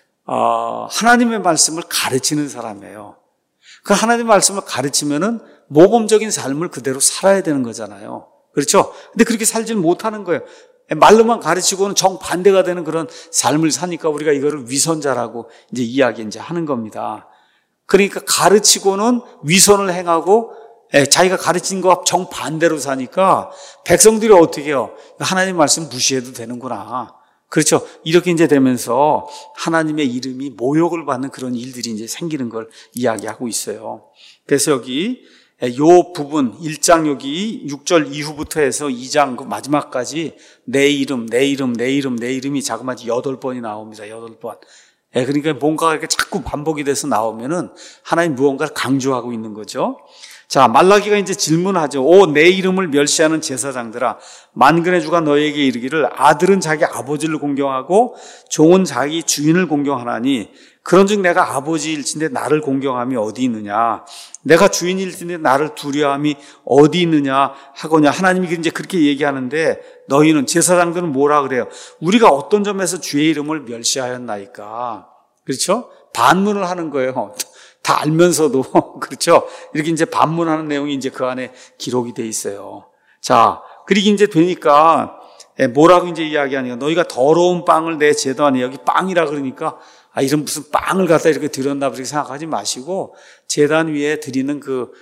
하나님의 말씀을 가르치는 사람이에요. 그 하나님의 말씀을 가르치면은 모범적인 삶을 그대로 살아야 되는 거잖아요. 그렇죠? 근데 그렇게 살지는 못하는 거예요. 말로만 가르치고는 정반대가 되는 그런 삶을 사니까 우리가 이거를 위선자라고 이제 이야기 이제 하는 겁니다. 그러니까 가르치고는 위선을 행하고 자기가 가르친 것과 정반대로 사니까 백성들이 어떻게 해요? 하나님 말씀 무시해도 되는구나. 그렇죠. 이렇게 이제 되면서 하나님의 이름이 모욕을 받는 그런 일들이 이제 생기는 걸 이야기하고 있어요. 그래서 여기 요 부분 1장 여기 6절 이후부터 해서 2장 그 마지막까지 내 이름, 내 이름, 내 이름, 내 이름이 자그마치 8번이 나옵니다. 8번. 그러니까 뭔가가 이렇게 자꾸 반복이 돼서 나오면은 하나님 무언가를 강조하고 있는 거죠. 자, 말라기가 이제 질문하죠. 오, 내 이름을 멸시하는 제사장들아, 만군의 주가 너에게 이르기를 아들은 자기 아버지를 공경하고 종은 자기 주인을 공경하나니 그런즉 내가 아버지일진데 나를 공경함이 어디 있느냐? 내가 주인일진데 나를 두려움이 어디 있느냐 하거냐. 하나님이 이제 그렇게 얘기하는데 너희는 제사장들은 뭐라 그래요? 우리가 어떤 점에서 주의 이름을 멸시하였나이까? 그렇죠? 반문을 하는 거예요. 다 알면서도 그렇죠? 이렇게 이제 반문하는 내용이 이제 그 안에 기록이 돼 있어요. 자, 그리고 이제 되니까 뭐라고 이제 이야기하니까 너희가 더러운 빵을 내 제단에 여기 빵이라 그러니까 이런 무슨 빵을 갖다 이렇게 드렸나 그렇게 생각하지 마시고 제단 위에 드리는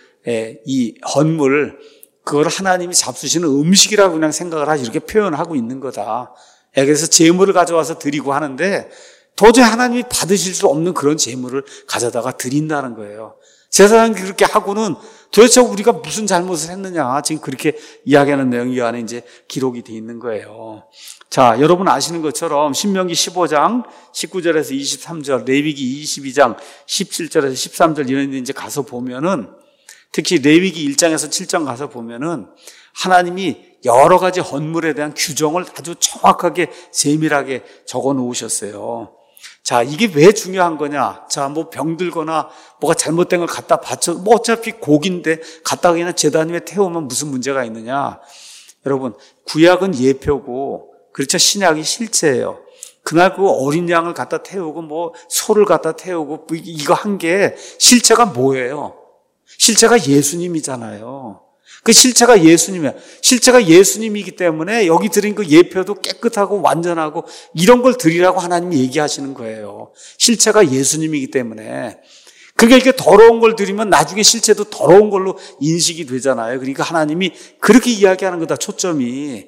이 헌물 그걸 하나님이 잡수시는 음식이라고 그냥 생각을 하지 이렇게 표현하고 있는 거다. 그래서 제물을 가져와서 드리고 하는데 도저히 하나님이 받으실 수 없는 그런 제물을 가져다가 드린다는 거예요. 제사장이 그렇게 하고는 도대체 우리가 무슨 잘못을 했느냐 지금 그렇게 이야기하는 내용이 이 안에 이제 기록이 돼 있는 거예요. 자, 여러분 아시는 것처럼 신명기 15장 19절에서 23절, 레위기 22장 17절에서 13절 이런 데 이제 가서 보면은 특히 레위기 1장에서 7장 가서 보면은 하나님이 여러 가지 헌물에 대한 규정을 아주 정확하게 세밀하게 적어 놓으셨어요. 자, 이게 왜 중요한 거냐? 자, 뭐 병들거나 뭐가 잘못된 걸 갖다 바쳐, 뭐 어차피 고기인데 갖다가 그냥 제단 위에 태우면 무슨 문제가 있느냐? 여러분, 구약은 예표고, 그렇죠? 신약이 실제예요. 그날 그 어린 양을 갖다 태우고, 뭐 소를 갖다 태우고, 이거 한 게 실체가 뭐예요? 실체가 예수님이잖아요. 그 실체가 예수님이야. 실체가 예수님이기 때문에 여기 드린 그 예표도 깨끗하고 완전하고 이런 걸 드리라고 하나님이 얘기하시는 거예요. 실체가 예수님이기 때문에. 그게 이렇게 더러운 걸 드리면 나중에 실체도 더러운 걸로 인식이 되잖아요. 그러니까 하나님이 그렇게 이야기하는 거다. 초점이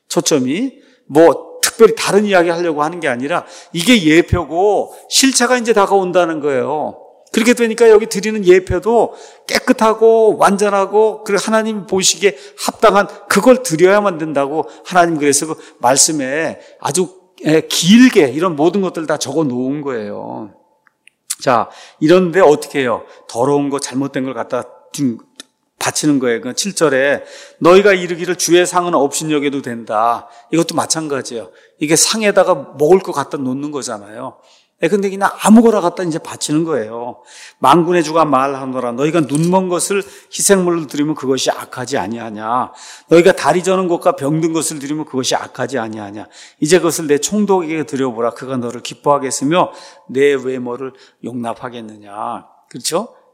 뭐 특별히 다른 이야기 하려고 하는 게 아니라 이게 예표고 실체가 이제 다가온다는 거예요. 그렇게 되니까 여기 드리는 예표도 깨끗하고 완전하고 그리고 하나님 보시기에 합당한 그걸 드려야만 된다고 하나님 그래서 그 말씀에 아주 길게 이런 모든 것들을 다 적어 놓은 거예요. 자, 이런데 어떻게 해요? 더러운 거 잘못된 걸 갖다 바치는 거예요. 그 7절에 너희가 이르기를 주의 상은 업신여겨도 된다. 이것도 마찬가지예요. 이게 상에다가 먹을 거 갖다 놓는 거잖아요. 근데 그냥 아무거나 갖다 이제 바치는 거예요. 만군의 주가 말하노라. 너희가 눈먼 것을 희생물로 드리면 그것이 악하지 아니하냐. 너희가 다리 저는 것과 병든 것을 드리면 그것이 악하지 아니하냐. 이제 그것을 내 총독에게 드려보라. 그가 너를 기뻐하겠으며 내 외모를 용납하겠느냐. 그렇죠?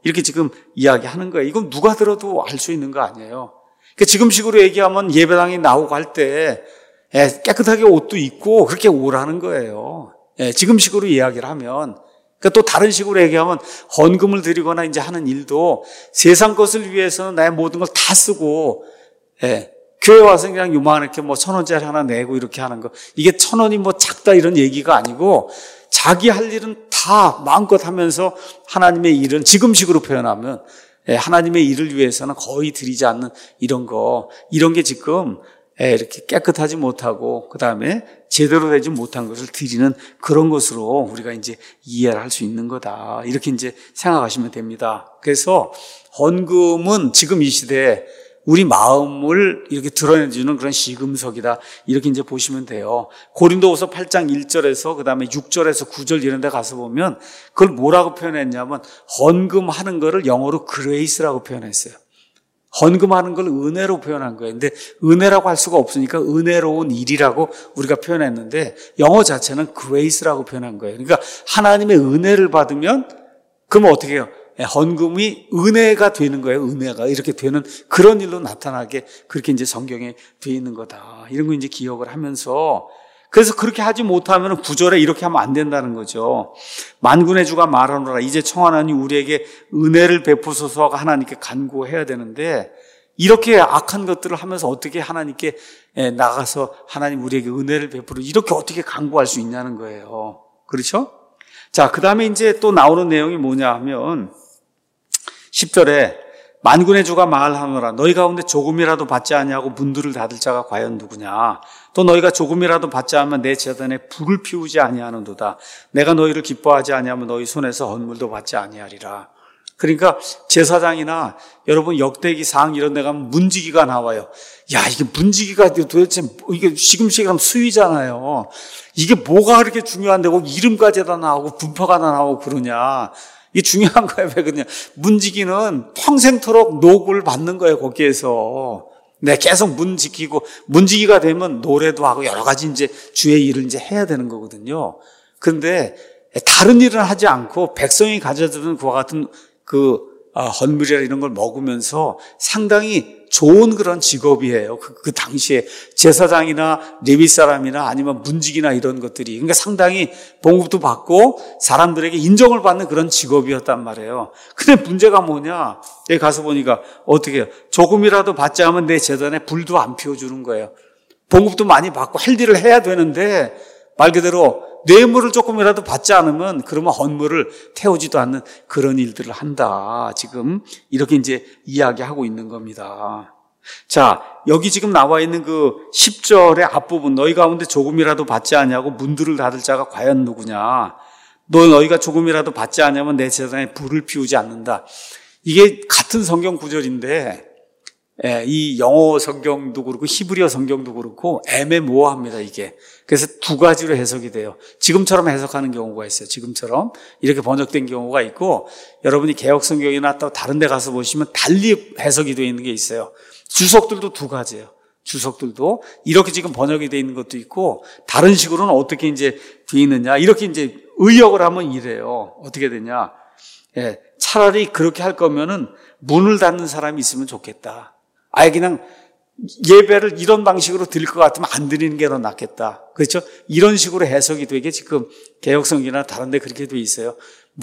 이렇게 지금 이야기하는 거예요. 이건 누가 들어도 알 수 있는 거 아니에요. 그러니까 지금식으로 얘기하면 예배당에 나오고 할 때 깨끗하게 옷도 입고 그렇게 오라는 거예요. 지금식으로 이야기를 하면. 그러니까 또 다른 식으로 얘기하면 헌금을 드리거나 이제 하는 일도 세상 것을 위해서는 나의 모든 걸 다 쓰고, 교회 와서 그냥 요만하게 뭐 1,000원짜리 하나 내고 이렇게 하는 거. 이게 1,000원이 뭐 작다 이런 얘기가 아니고 자기 할 일은 다 마음껏 하면서 하나님의 일은 지금식으로 표현하면 하나님의 일을 위해서는 거의 드리지 않는 이런 게 지금 이렇게 깨끗하지 못하고 그 다음에 제대로 되지 못한 것을 드리는 그런 것으로 우리가 이제 이해를 할 수 있는 거다. 이렇게 이제 생각하시면 됩니다. 그래서 헌금은 지금 이 시대에 우리 마음을 이렇게 드러내주는 그런 시금석이다. 이렇게 이제 보시면 돼요. 고린도후서 8장 1절에서 그 다음에 6절에서 9절 이런 데 가서 보면 그걸 뭐라고 표현했냐면 헌금하는 거를 영어로 그레이스라고 표현했어요. 헌금하는 걸 은혜로 표현한 거예요. 근데 은혜라고 할 수가 없으니까 은혜로운 일이라고 우리가 표현했는데 영어 자체는 그레이스라고 표현한 거예요. 그러니까 하나님의 은혜를 받으면 그러면 어떻게 해요? 헌금이 은혜가 되는 거예요. 은혜가 이렇게 되는 그런 일로 나타나게 그렇게 이제 성경에 되어 있는 거다. 이런 거 이제 기억을 하면서 그래서 그렇게 하지 못하면 9절에 이렇게 하면 안 된다는 거죠. 만군의 주가 말하노라 이제 청하나니 우리에게 은혜를 베푸소서 하나님께 간구해야 되는데 이렇게 악한 것들을 하면서 어떻게 하나님께 나가서 하나님 우리에게 은혜를 베푸려 이렇게 어떻게 간구할 수 있냐는 거예요. 그렇죠? 자, 그 다음에 이제 또 나오는 내용이 뭐냐 하면 10절에 만군의 주가 말하노라 너희 가운데 조금이라도 받지 아니하고 문들을 닫을 자가 과연 누구냐 또 너희가 조금이라도 받지 않으면 내 제단에 불을 피우지 아니하는도다 내가 너희를 기뻐하지 아니하면 너희 손에서 헌물도 받지 아니하리라. 그러니까 제사장이나 여러분 역대기상 이런 데 가면 문지기가 나와요. 야, 이게 문지기가 도대체 이게 시금시금 수위잖아요. 이게 뭐가 그렇게 중요한데 꼭 이름까지 다 나오고 분파가 다 나오고 그러냐. 이게 중요한 거예요. 왜 그러냐. 문지기는 평생토록 노고를 받는 거예요. 거기에서. 네, 계속 문 지키고 문지기가 되면 노래도 하고 여러 가지 이제 주의 일을 이제 해야 되는 거거든요. 그런데 다른 일은 하지 않고 백성이 가져드는 그와 같은 헌물이라 이런 걸 먹으면서 상당히 좋은 그런 직업이에요. 그 당시에 제사장이나 레위 사람이나 아니면 문직이나 이런 것들이 그러니까 상당히 봉급도 받고 사람들에게 인정을 받는 그런 직업이었단 말이에요. 근데 문제가 뭐냐? 여기 가서 보니까 어떻게 해요? 조금이라도 받지 않으면 내 제단에 불도 안 피워주는 거예요. 봉급도 많이 받고 할 일을 해야 되는데 말 그대로 뇌물을 조금이라도 받지 않으면 그러면 헌물을 태우지도 않는 그런 일들을 한다. 지금 이렇게 이제 이야기하고 있는 겁니다. 자, 여기 지금 나와 있는 그 10절의 앞부분 너희 가운데 조금이라도 받지 아니하고 문들을 닫을 자가 과연 누구냐. 너희가 조금이라도 받지 않으면 내 제단에 불을 피우지 않는다. 이게 같은 성경 구절인데 이 영어 성경도 그렇고 히브리어 성경도 그렇고 애매모호합니다. 이게. 그래서 두 가지로 해석이 돼요. 지금처럼 해석하는 경우가 있어요. 지금처럼 이렇게 번역된 경우가 있고 여러분이 개역 성경이나 또 다른 데 가서 보시면 달리 해석이 되어 있는 게 있어요. 주석들도 두 가지예요. 주석들도 이렇게 지금 번역이 되어 있는 것도 있고 다른 식으로는 어떻게 이제 되어 있느냐 이렇게 이제 의역을 하면 이래요. 어떻게 되냐? 차라리 그렇게 할 거면은 문을 닫는 사람이 있으면 좋겠다. 아예 그냥 예배를 이런 방식으로 드릴 것 같으면 안 드리는 게 더 낫겠다. 그렇죠? 이런 식으로 해석이 되게 지금 개역성경이나 다른 데 그렇게 돼 있어요.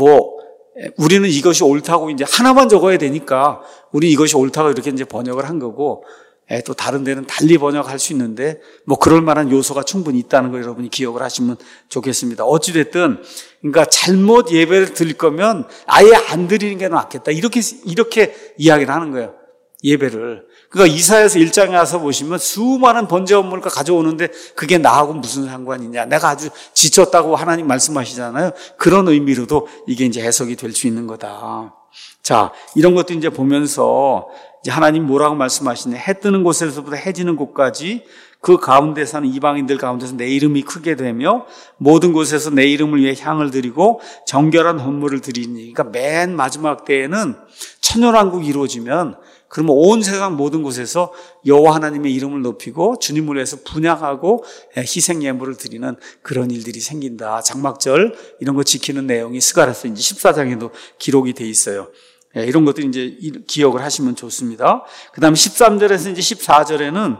우리는 이것이 옳다고 이제 하나만 적어야 되니까 우리 이것이 옳다고 이렇게 이제 번역을 한 거고 또 다른 데는 달리 번역할 수 있는데 그럴 만한 요소가 충분히 있다는 거 여러분이 기억을 하시면 좋겠습니다. 어찌됐든 그러니까 잘못 예배를 드릴 거면 아예 안 드리는 게 낫겠다. 이렇게 이야기를 하는 거예요. 예배를. 그러니까 이사야서 1장에 와서 보시면 수많은 번제 헌물을 가져오는데 그게 나하고 무슨 상관이냐. 내가 아주 지쳤다고 하나님 말씀하시잖아요. 그런 의미로도 이게 이제 해석이 될 수 있는 거다. 자, 이런 것도 이제 보면서 이제 하나님 뭐라고 말씀하시냐. 해 뜨는 곳에서부터 해 지는 곳까지 그 가운데 사는 이방인들 가운데서 내 이름이 크게 되며 모든 곳에서 내 이름을 위해 향을 드리고 정결한 헌물을 드리니. 그러니까 맨 마지막 때에는 천년왕국이 이루어지면 그러면 온 세상 모든 곳에서 여호와 하나님의 이름을 높이고 주님을 위해서 분향하고 희생 예물을 드리는 그런 일들이 생긴다. 장막절 이런 거 지키는 내용이 스가랴서 이제 14장에도 기록이 돼 있어요. 이런 것들 이제 기억을 하시면 좋습니다. 그 다음에 13절에서 이제 14절에는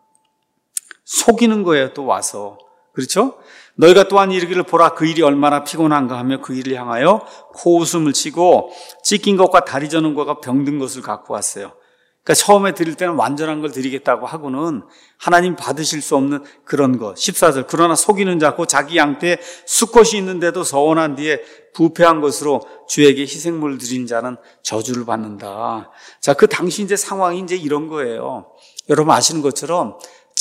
속이는 거예요, 또 와서. 그렇죠? 너희가 또한 이르기를 보라 그 일이 얼마나 피곤한가 하며 그 일을 향하여 코웃음을 치고 찢긴 것과 다리 저는 것과 병든 것을 갖고 왔어요. 그러니까 처음에 드릴 때는 완전한 걸 드리겠다고 하고는 하나님 받으실 수 없는 그런 것. 14절 그러나 속이는 자고 자기 양떼에 수컷이 있는데도 서원한 뒤에 부패한 것으로 주에게 희생물을 드린 자는 저주를 받는다. 자, 그 당시 이제 상황이 이제 이런 거예요. 여러분 아시는 것처럼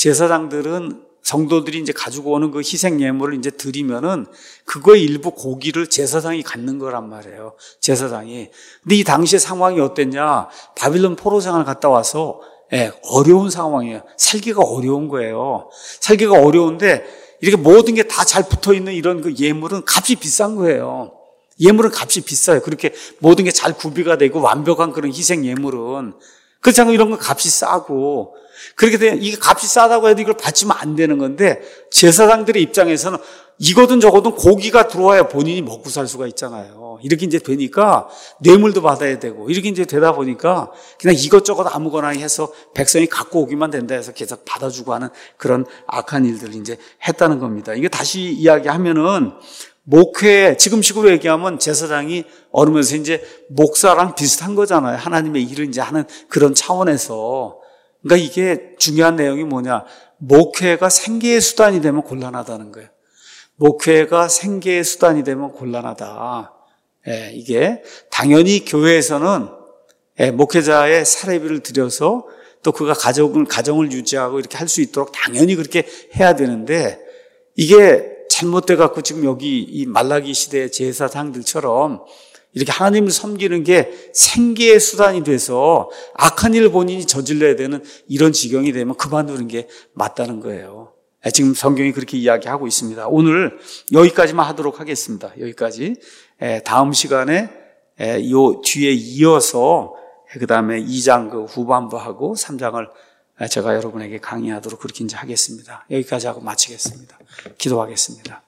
제사장들은 성도들이 이제 가지고 오는 그 희생 예물을 이제 드리면은 그거의 일부 고기를 제사장이 갖는 거란 말이에요. 제사장이. 근데 이 당시의 상황이 어땠냐? 바빌론 포로 생활 갔다 와서 어려운 상황이에요. 살기가 어려운 거예요. 살기가 어려운데 이렇게 모든 게 다 잘 붙어 있는 이런 그 예물은 값이 비싼 거예요. 예물은 값이 비싸요. 그렇게 모든 게 잘 구비가 되고 완벽한 그런 희생 예물은. 그렇지 않고 이런 건 값이 싸고 그렇게 되면 이게 값이 싸다고 해도 이걸 바치면 안 되는 건데 제사장들의 입장에서는 이거든 저거든 고기가 들어와야 본인이 먹고 살 수가 있잖아요. 이렇게 이제 되니까 뇌물도 받아야 되고 이렇게 이제 되다 보니까 그냥 이것저것 아무거나 해서 백성이 갖고 오기만 된다 해서 계속 받아주고 하는 그런 악한 일들을 이제 했다는 겁니다. 이게 다시 이야기하면은 목회, 지금 식으로 얘기하면 제사장이 어르면서 이제 목사랑 비슷한 거잖아요. 하나님의 일을 이제 하는 그런 차원에서. 그러니까 이게 중요한 내용이 뭐냐. 목회가 생계의 수단이 되면 곤란하다는 거예요. 목회가 생계의 수단이 되면 곤란하다. 이게 당연히 교회에서는 목회자의 사례비를 들여서 또 그가 가정을 유지하고 이렇게 할 수 있도록 당연히 그렇게 해야 되는데 이게 잘못돼 갖고 지금 여기 이 말라기 시대의 제사장들처럼 이렇게 하나님을 섬기는 게 생계의 수단이 돼서 악한 일을 본인이 저질러야 되는 이런 지경이 되면 그만두는 게 맞다는 거예요. 지금 성경이 그렇게 이야기하고 있습니다. 오늘 여기까지만 하도록 하겠습니다. 여기까지. 다음 시간에 요 뒤에 이어서 그 다음에 2장 그 후반부하고 3장을 제가 여러분에게 강의하도록 그렇게 이제 하겠습니다. 여기까지 하고 마치겠습니다. 기도하겠습니다.